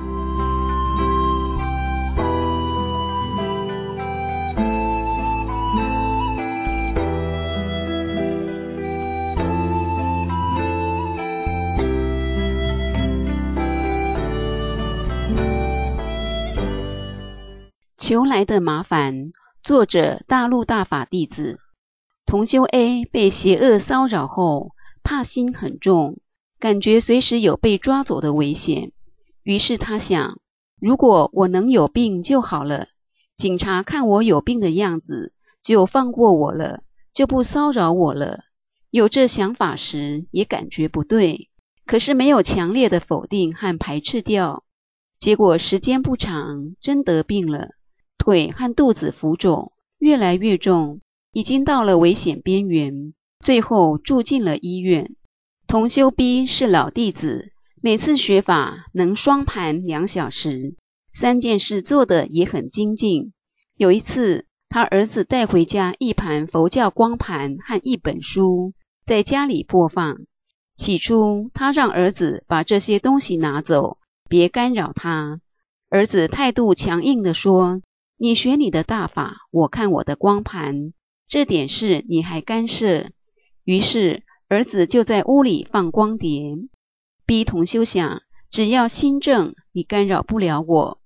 求来的麻烦，作者大陆大法弟子。同修 A 被邪恶骚扰后，怕心很重，感觉随时有被抓走的危险。于是他想，如果我能有病就好了，警察看我有病的样子，就放过我了，就不骚扰我了。有这想法时，也感觉不对，可是没有强烈的否定和排斥掉。结果时间不长，真得病了。腿和肚子浮肿，越来越重，已经到了危险边缘，最后住进了医院。同修 B 是老弟子，每次学法能双盘2小时，3件事做得也很精进。有一次，他儿子带回家1盘佛教光盘和1本书，在家里播放。起初，他让儿子把这些东西拿走，别干扰他。儿子态度强硬地说，你学你的大法，我看我的光盘，这点事你还干涉。于是儿子就在屋里放光碟。逼同修想，只要心正，你干扰不了我。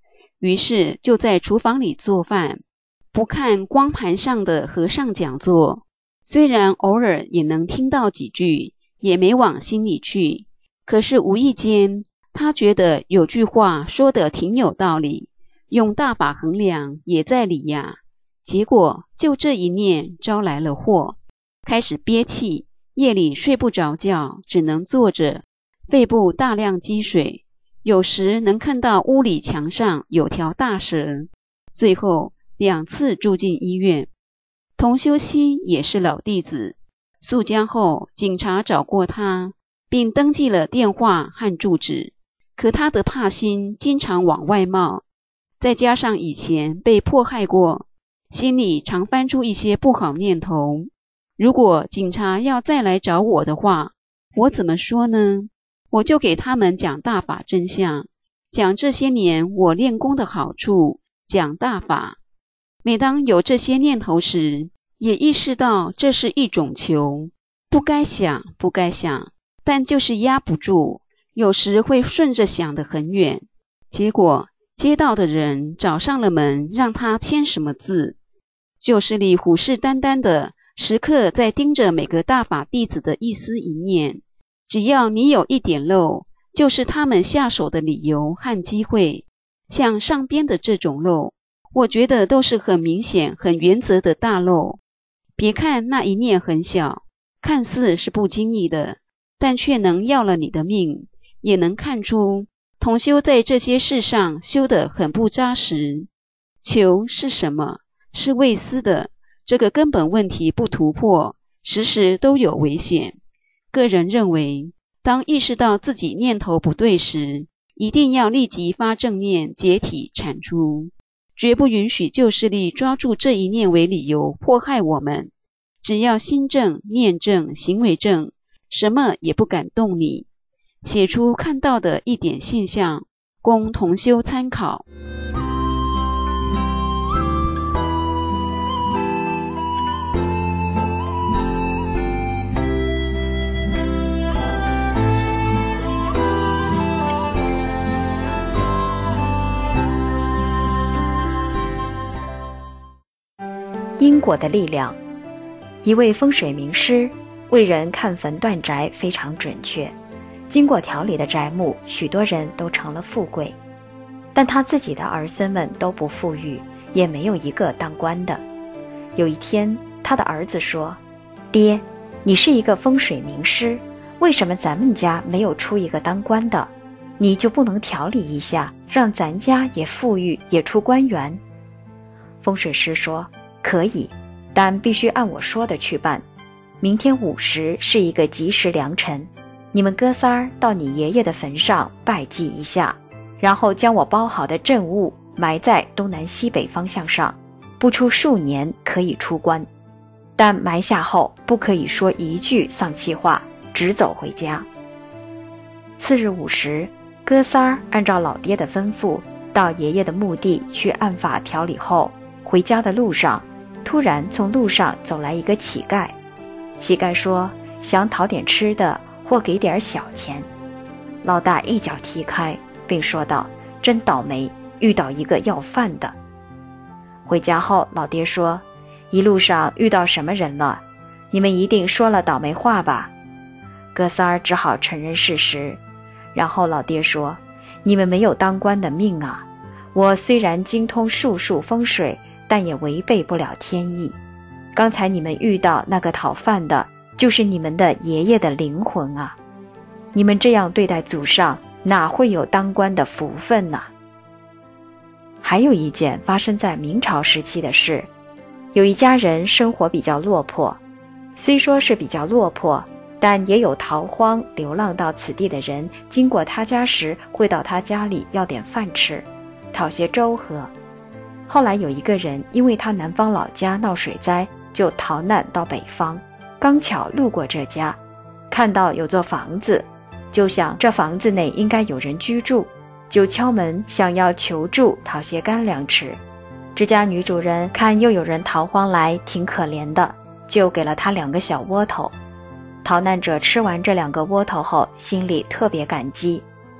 于是就在厨房里做饭，不看光盘上的和尚讲座，虽然偶尔也能听到几句，也没往心里去，可是无意间他觉得有句话说得挺有道理，用大法衡量也在理呀。结果就这一念招来了祸，开始憋气，夜里睡不着觉，只能坐着，肺部大量积水，有时能看到屋里墙上有条大蛇，最后2次住进医院。童修熙也是老弟子，诉僵后警察找过他，并登记了电话和住址，可他的怕心经常往外冒，再加上以前被迫害过，心里常翻出一些不好念头。如果警察要再来找我的话，我怎么说呢？我就给他们讲大法真相，讲这些年我练功的好处，讲大法。每当有这些念头时，也意识到这是一种求，不该想，不该想，但就是压不住，有时会顺着想得很远，结果街道的人找上了门，让他签什么字，就是里虎视眈眈的，时刻在盯着每个大法弟子的一丝一念，只要你有一点漏，就是他们下手的理由和机会。像上边的这种漏，我觉得都是很明显、很原则的大漏。别看那一念很小，看似是不经意的，但却能要了你的命，也能看出同修在这些事上修得很不扎实。求是什么？是未思的，这个根本问题不突破，时时都有危险。个人认为，当意识到自己念头不对时，一定要立即发正念，解体铲除，绝不允许旧势力抓住这一念为理由迫害我们。只要心正、念正、行为正，什么也不敢动你。写出看到的一点现象，供同修参考。 因果的力量。一位风水名师为人看坟断宅非常准确，经过调理的宅墓，许多人都成了富贵，但他自己的儿孙们都不富裕，也没有一个当官的。有一天，他的儿子说：“爹，你是一个风水名师，为什么咱们家没有出一个当官的？你就不能调理一下，让咱家也富裕，也出官员？”风水师说：“可以，但必须按我说的去办。明天午时是一个吉时良辰，你们哥仨儿到你爷爷的坟上拜祭一下，然后将我包好的镇物埋在东南西北方向上，不出数年可以出关，但埋下后不可以说一句丧气话，直走回家。”次日午时，哥仨儿按照老爹的吩咐，到爷爷的墓地去按法调理后，回家的路上，突然从路上走来一个乞丐。乞丐说想讨点吃的或给点小钱。老大一脚踢开，并说道：“真倒霉，遇到一个要饭的。”回家后，老爹说：“一路上遇到什么人了？你们一定说了倒霉话吧？”哥仨儿只好承认事实。然后老爹说：“你们没有当官的命啊！我虽然精通术数风水，但也违背不了天意。刚才你们遇到那个讨饭的，就是你们的爷爷的灵魂啊！你们这样对待祖上，哪会有当官的福分呢？”还有一件发生在明朝时期的事，有一家人生活比较落魄，虽说是比较落魄，但也有逃荒流浪到此地的人，经过他家时会到他家里要点饭吃，讨些粥喝。后来有一个人因为他南方老家闹水灾，就逃难到北方，刚巧路过这家，看到有座房子，就想这房子内应该有人居住，就敲门想要求助讨些干粮吃。这家女主人看又有人逃荒来，挺可怜的，就给了他2个小窝头。逃难者吃完这2个窝头后，心里特别感激，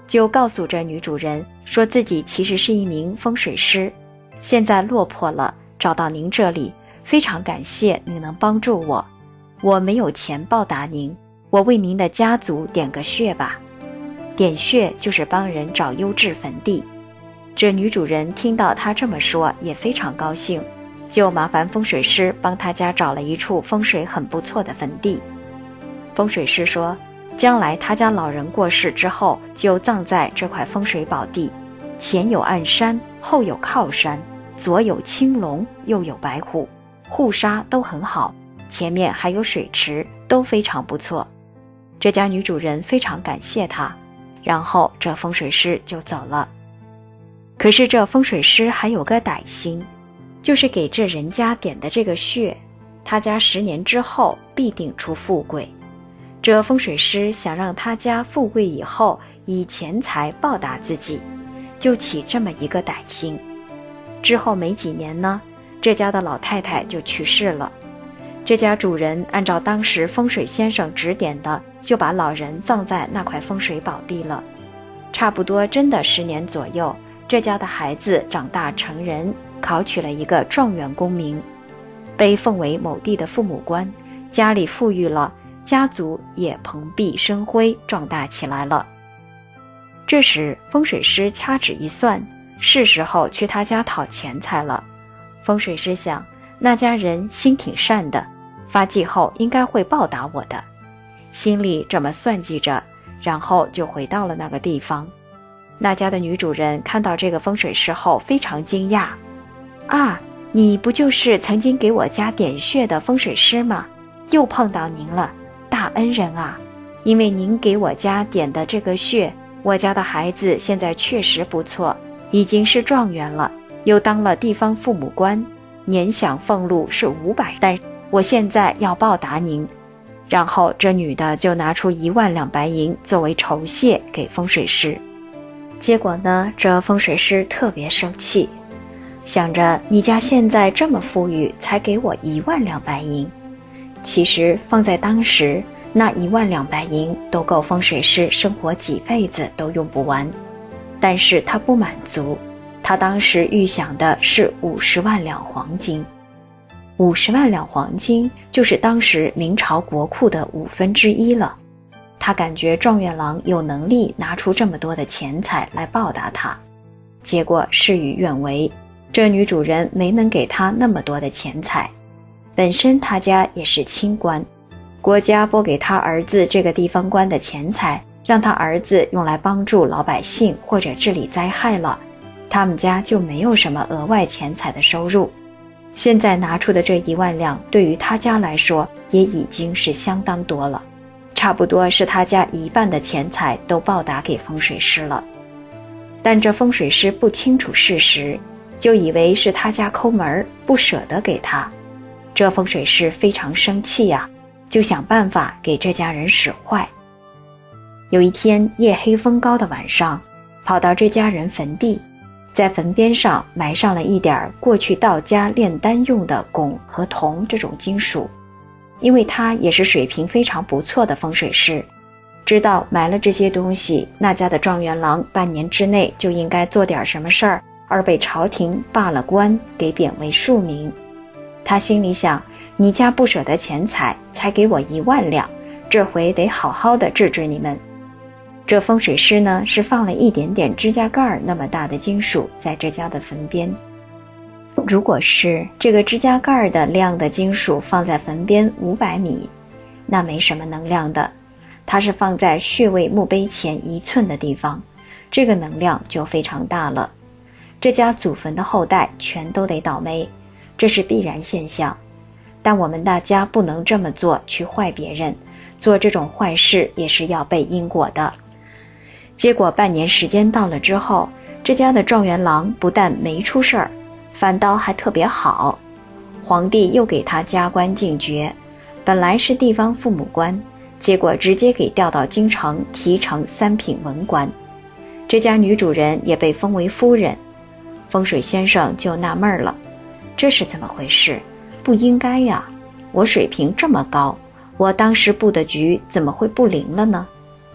就告诉这女主人说自己其实是一名风水师，现在落魄了，找到您这里，非常感谢您能帮助我。我没有钱报答您，我为您的家族点个穴吧。点穴就是帮人找优质坟地。这女主人听到她这么说也非常高兴，就麻烦风水师帮她家找了一处风水很不错的坟地。风水师说，将来他家老人过世之后，就葬在这块风水宝地，前有暗山，后有靠山，左有青龙，右有白虎，护沙都很好，前面还有水池，都非常不错。这家女主人非常感谢他，然后这风水师就走了。可是这风水师还有个歹心，就是给这人家点的这个穴，他家10年之后必定出富贵。这风水师想让他家富贵以后以钱财报答自己，就起这么一个歹心。之后没几年呢，这家的老太太就去世了。这家主人按照当时风水先生指点的，就把老人葬在那块风水宝地了。差不多真的10年左右，这家的孩子长大成人，考取了一个状元功名，被奉为某地的父母官，家里富裕了，家族也蓬荜生辉，壮大起来了。这时风水师掐指一算，是时候去他家讨钱财了。风水师想，那家人心挺善的，发迹后应该会报答我的，心里这么算计着，然后就回到了那个地方。那家的女主人看到这个风水师后非常惊讶，啊，你不就是曾经给我家点穴的风水师吗？又碰到您了，大恩人啊！因为您给我家点的这个穴，我家的孩子现在确实不错，已经是状元了，又当了地方父母官，年享俸禄是500，但我现在要报答您。然后这女的就拿出1万两白银作为酬谢给风水师。结果呢，这风水师特别生气，想着你家现在这么富裕，才给我1万两白银。其实放在当时，那1万两白银都够风水师生活几辈子都用不完。但是他不满足，他当时预想的是50万两黄金。50万两黄金就是当时明朝国库的1/5了。他感觉状元郎有能力拿出这么多的钱财来报答他，结果事与愿违，这女主人没能给他那么多的钱财。本身他家也是清官，国家拨给他儿子这个地方官的钱财，让他儿子用来帮助老百姓或者治理灾害了，他们家就没有什么额外钱财的收入。现在拿出的这1万两对于他家来说也已经是相当多了，差不多是他家1半的钱财都报答给风水师了。但这风水师不清楚事实，就以为是他家抠门，不舍得给他。这风水师非常生气呀，就想办法给这家人使坏。有一天夜黑风高的晚上，跑到这家人坟地，在坟边上埋上了一点过去道家炼丹用的汞和铜这种金属。因为他也是水平非常不错的风水师，知道埋了这些东西，那家的状元郎半年之内就应该做点什么事儿，而被朝廷罢了官，给贬为庶民。他心里想，你家不舍得钱财，才给我1万两，这回得好好的治治你们。这风水师呢，是放了一点点指甲盖那么大的金属在这家的坟边。如果是这个指甲盖的量的金属放在坟边500米，那没什么能量的。它是放在穴位墓碑前1寸的地方，这个能量就非常大了。这家祖坟的后代全都得倒霉，这是必然现象。但我们大家不能这么做去坏别人，做这种坏事也是要背因果的。结果半年时间到了之后，这家的状元郎不但没出事儿，反倒还特别好。皇帝又给他加官进爵，本来是地方父母官，结果直接给调到京城提成3品文官。这家女主人也被封为夫人。风水先生就纳闷了，这是怎么回事？不应该呀，我水平这么高，我当时布的局怎么会不灵了呢？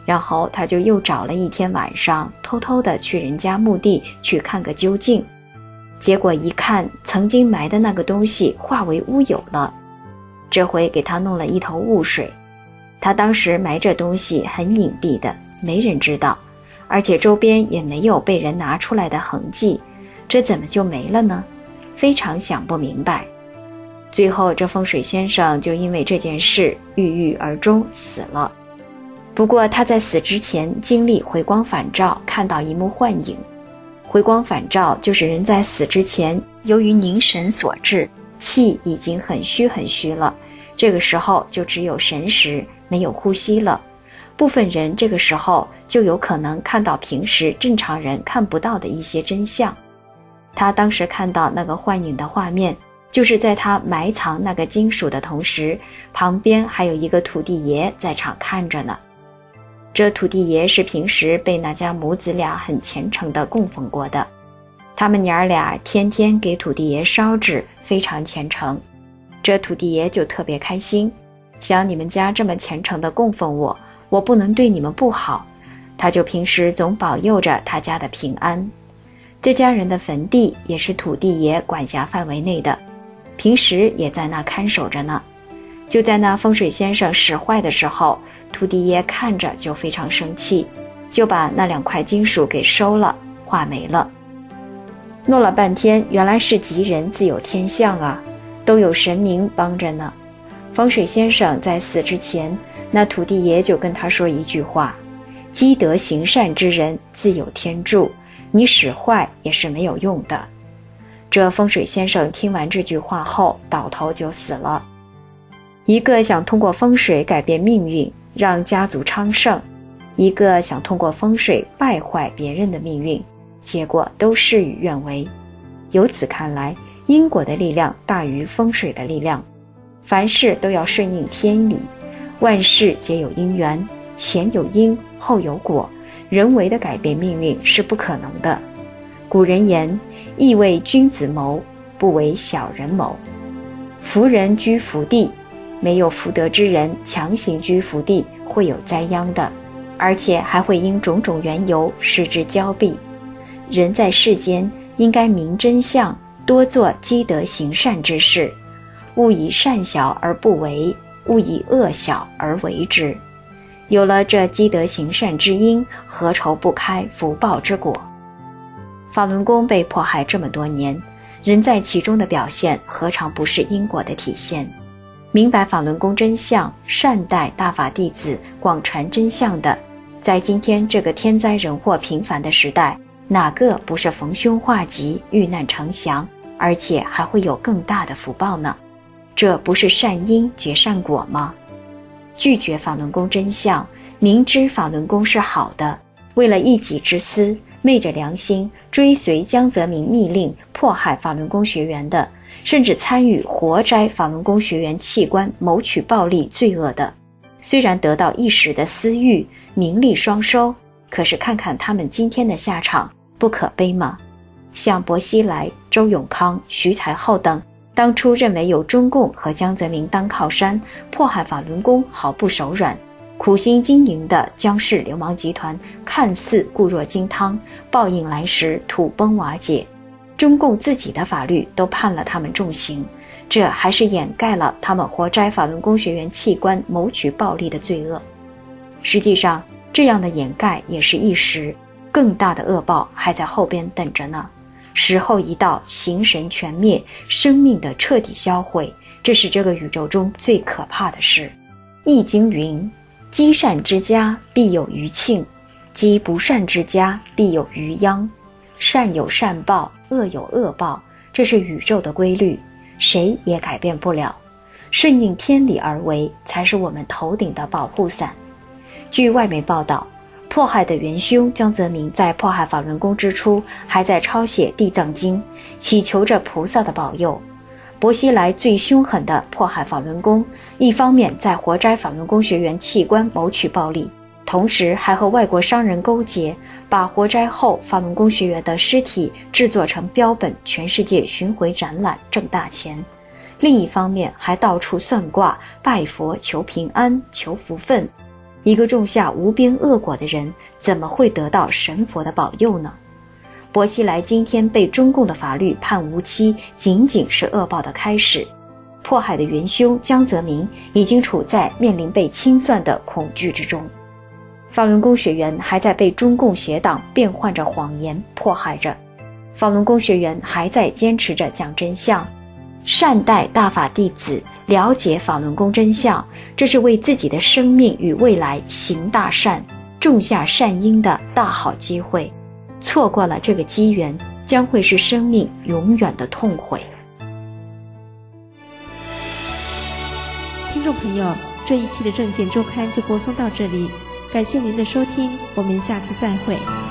然后他就又找了一天晚上，偷偷的去人家墓地去看个究竟。结果一看，曾经埋的那个东西化为乌有了，这回给他弄了一头雾水。他当时埋这东西很隐蔽的，没人知道，而且周边也没有被人拿出来的痕迹，这怎么就没了呢？非常想不明白。最后这风水先生就因为这件事郁郁而终，死了。不过他在死之前经历回光返照，看到一幕幻影。回光返照就是人在死之前，由于凝神所致，气已经很虚了，这个时候就只有神识，没有呼吸了。部分人这个时候就有可能看到平时正常人看不到的一些真相。他当时看到那个幻影的画面，就是在他埋藏那个金属的同时，旁边还有一个土地爷在场看着呢。这土地爷是平时被那家母子俩很虔诚地供奉过的，他们娘儿俩天天给土地爷烧纸，非常虔诚。这土地爷就特别开心，想你们家这么虔诚地供奉我，我不能对你们不好，他就平时总保佑着他家的平安。这家人的坟地也是土地爷管辖范围内的，平时也在那看守着呢。就在那风水先生使坏的时候，土地爷看着就非常生气，就把那2块金属给收了，化没了。弄了半天，原来是吉人自有天相啊，都有神明帮着呢。风水先生在死之前，那土地爷就跟他说一句话：积德行善之人自有天助，你使坏也是没有用的。这风水先生听完这句话后，倒头就死了。一个想通过风水改变命运，让家族昌盛，一个想通过风水败坏别人的命运，结果都事与愿违。由此看来，因果的力量大于风水的力量，凡事都要顺应天理，万事皆有因缘，前有因，后有果，人为的改变命运是不可能的。古人言：亦为君子谋，不为小人谋。福人居福地，没有福德之人强行居福地，会有灾殃的，而且还会因种种缘由失之交臂。人在世间应该明真相，多做积德行善之事，勿以善小而不为，勿以恶小而为之。有了这积德行善之因，何愁不开福报之果？法轮功被迫害这么多年，人在其中的表现何尝不是因果的体现？明白法轮功真相，善待大法弟子，广传真相的，在今天这个天灾人祸频繁的时代，哪个不是逢凶化吉，遇难成祥，而且还会有更大的福报呢？这不是善因结善果吗？拒绝法轮功真相，明知法轮功是好的，为了一己之私，昧着良心追随江泽民密令迫害法轮功学员的，甚至参与活摘法轮功学员器官谋取暴利罪恶的，虽然得到一时的私欲，名利双收，可是看看他们今天的下场，不可悲吗？像薄熙来、周永康、徐才厚等，当初认为有中共和江泽民当靠山，迫害法轮功毫不手软，苦心经营的江氏流氓集团看似固若金汤，报应来时土崩瓦解，中共自己的法律都判了他们重刑，这还是掩盖了他们活摘法轮功学员器官谋取暴利的罪恶。实际上这样的掩盖也是一时，更大的恶报还在后边等着呢。时候一到，形神全灭，生命的彻底销毁，这是这个宇宙中最可怕的事。易经云：积善之家必有余庆，积不善之家必有余殃。善有善报，恶有恶报，这是宇宙的规律，谁也改变不了。顺应天理而为，才是我们头顶的保护伞。据外媒报道，迫害的元凶江泽民在迫害法轮功之初，还在抄写地藏经，祈求着菩萨的保佑。薄熙来最凶狠的迫害法轮功，一方面在活摘法轮功学员器官谋取暴利，同时还和外国商人勾结，把活摘后法轮功学员的尸体制作成标本，全世界巡回展览挣大钱。另一方面还到处算卦、拜佛求平安、求福分。 一个种下无边恶果的人，怎么会得到神佛的保佑呢？薄熙来今天被中共的法律判无期，仅仅是恶报的开始。迫害的元凶江泽民已经处在面临被清算的恐惧之中。法轮功学员还在被中共邪党变换着谎言迫害着，法轮功学员还在坚持着讲真相，善待大法弟子，了解法轮功真相，这是为自己的生命与未来行大善，种下善因的大好机会。错过了这个机缘，将会是生命永远的痛悔。 听众朋友，这一期的证件周刊就播送到这里，感谢您的收听，我们下次再会。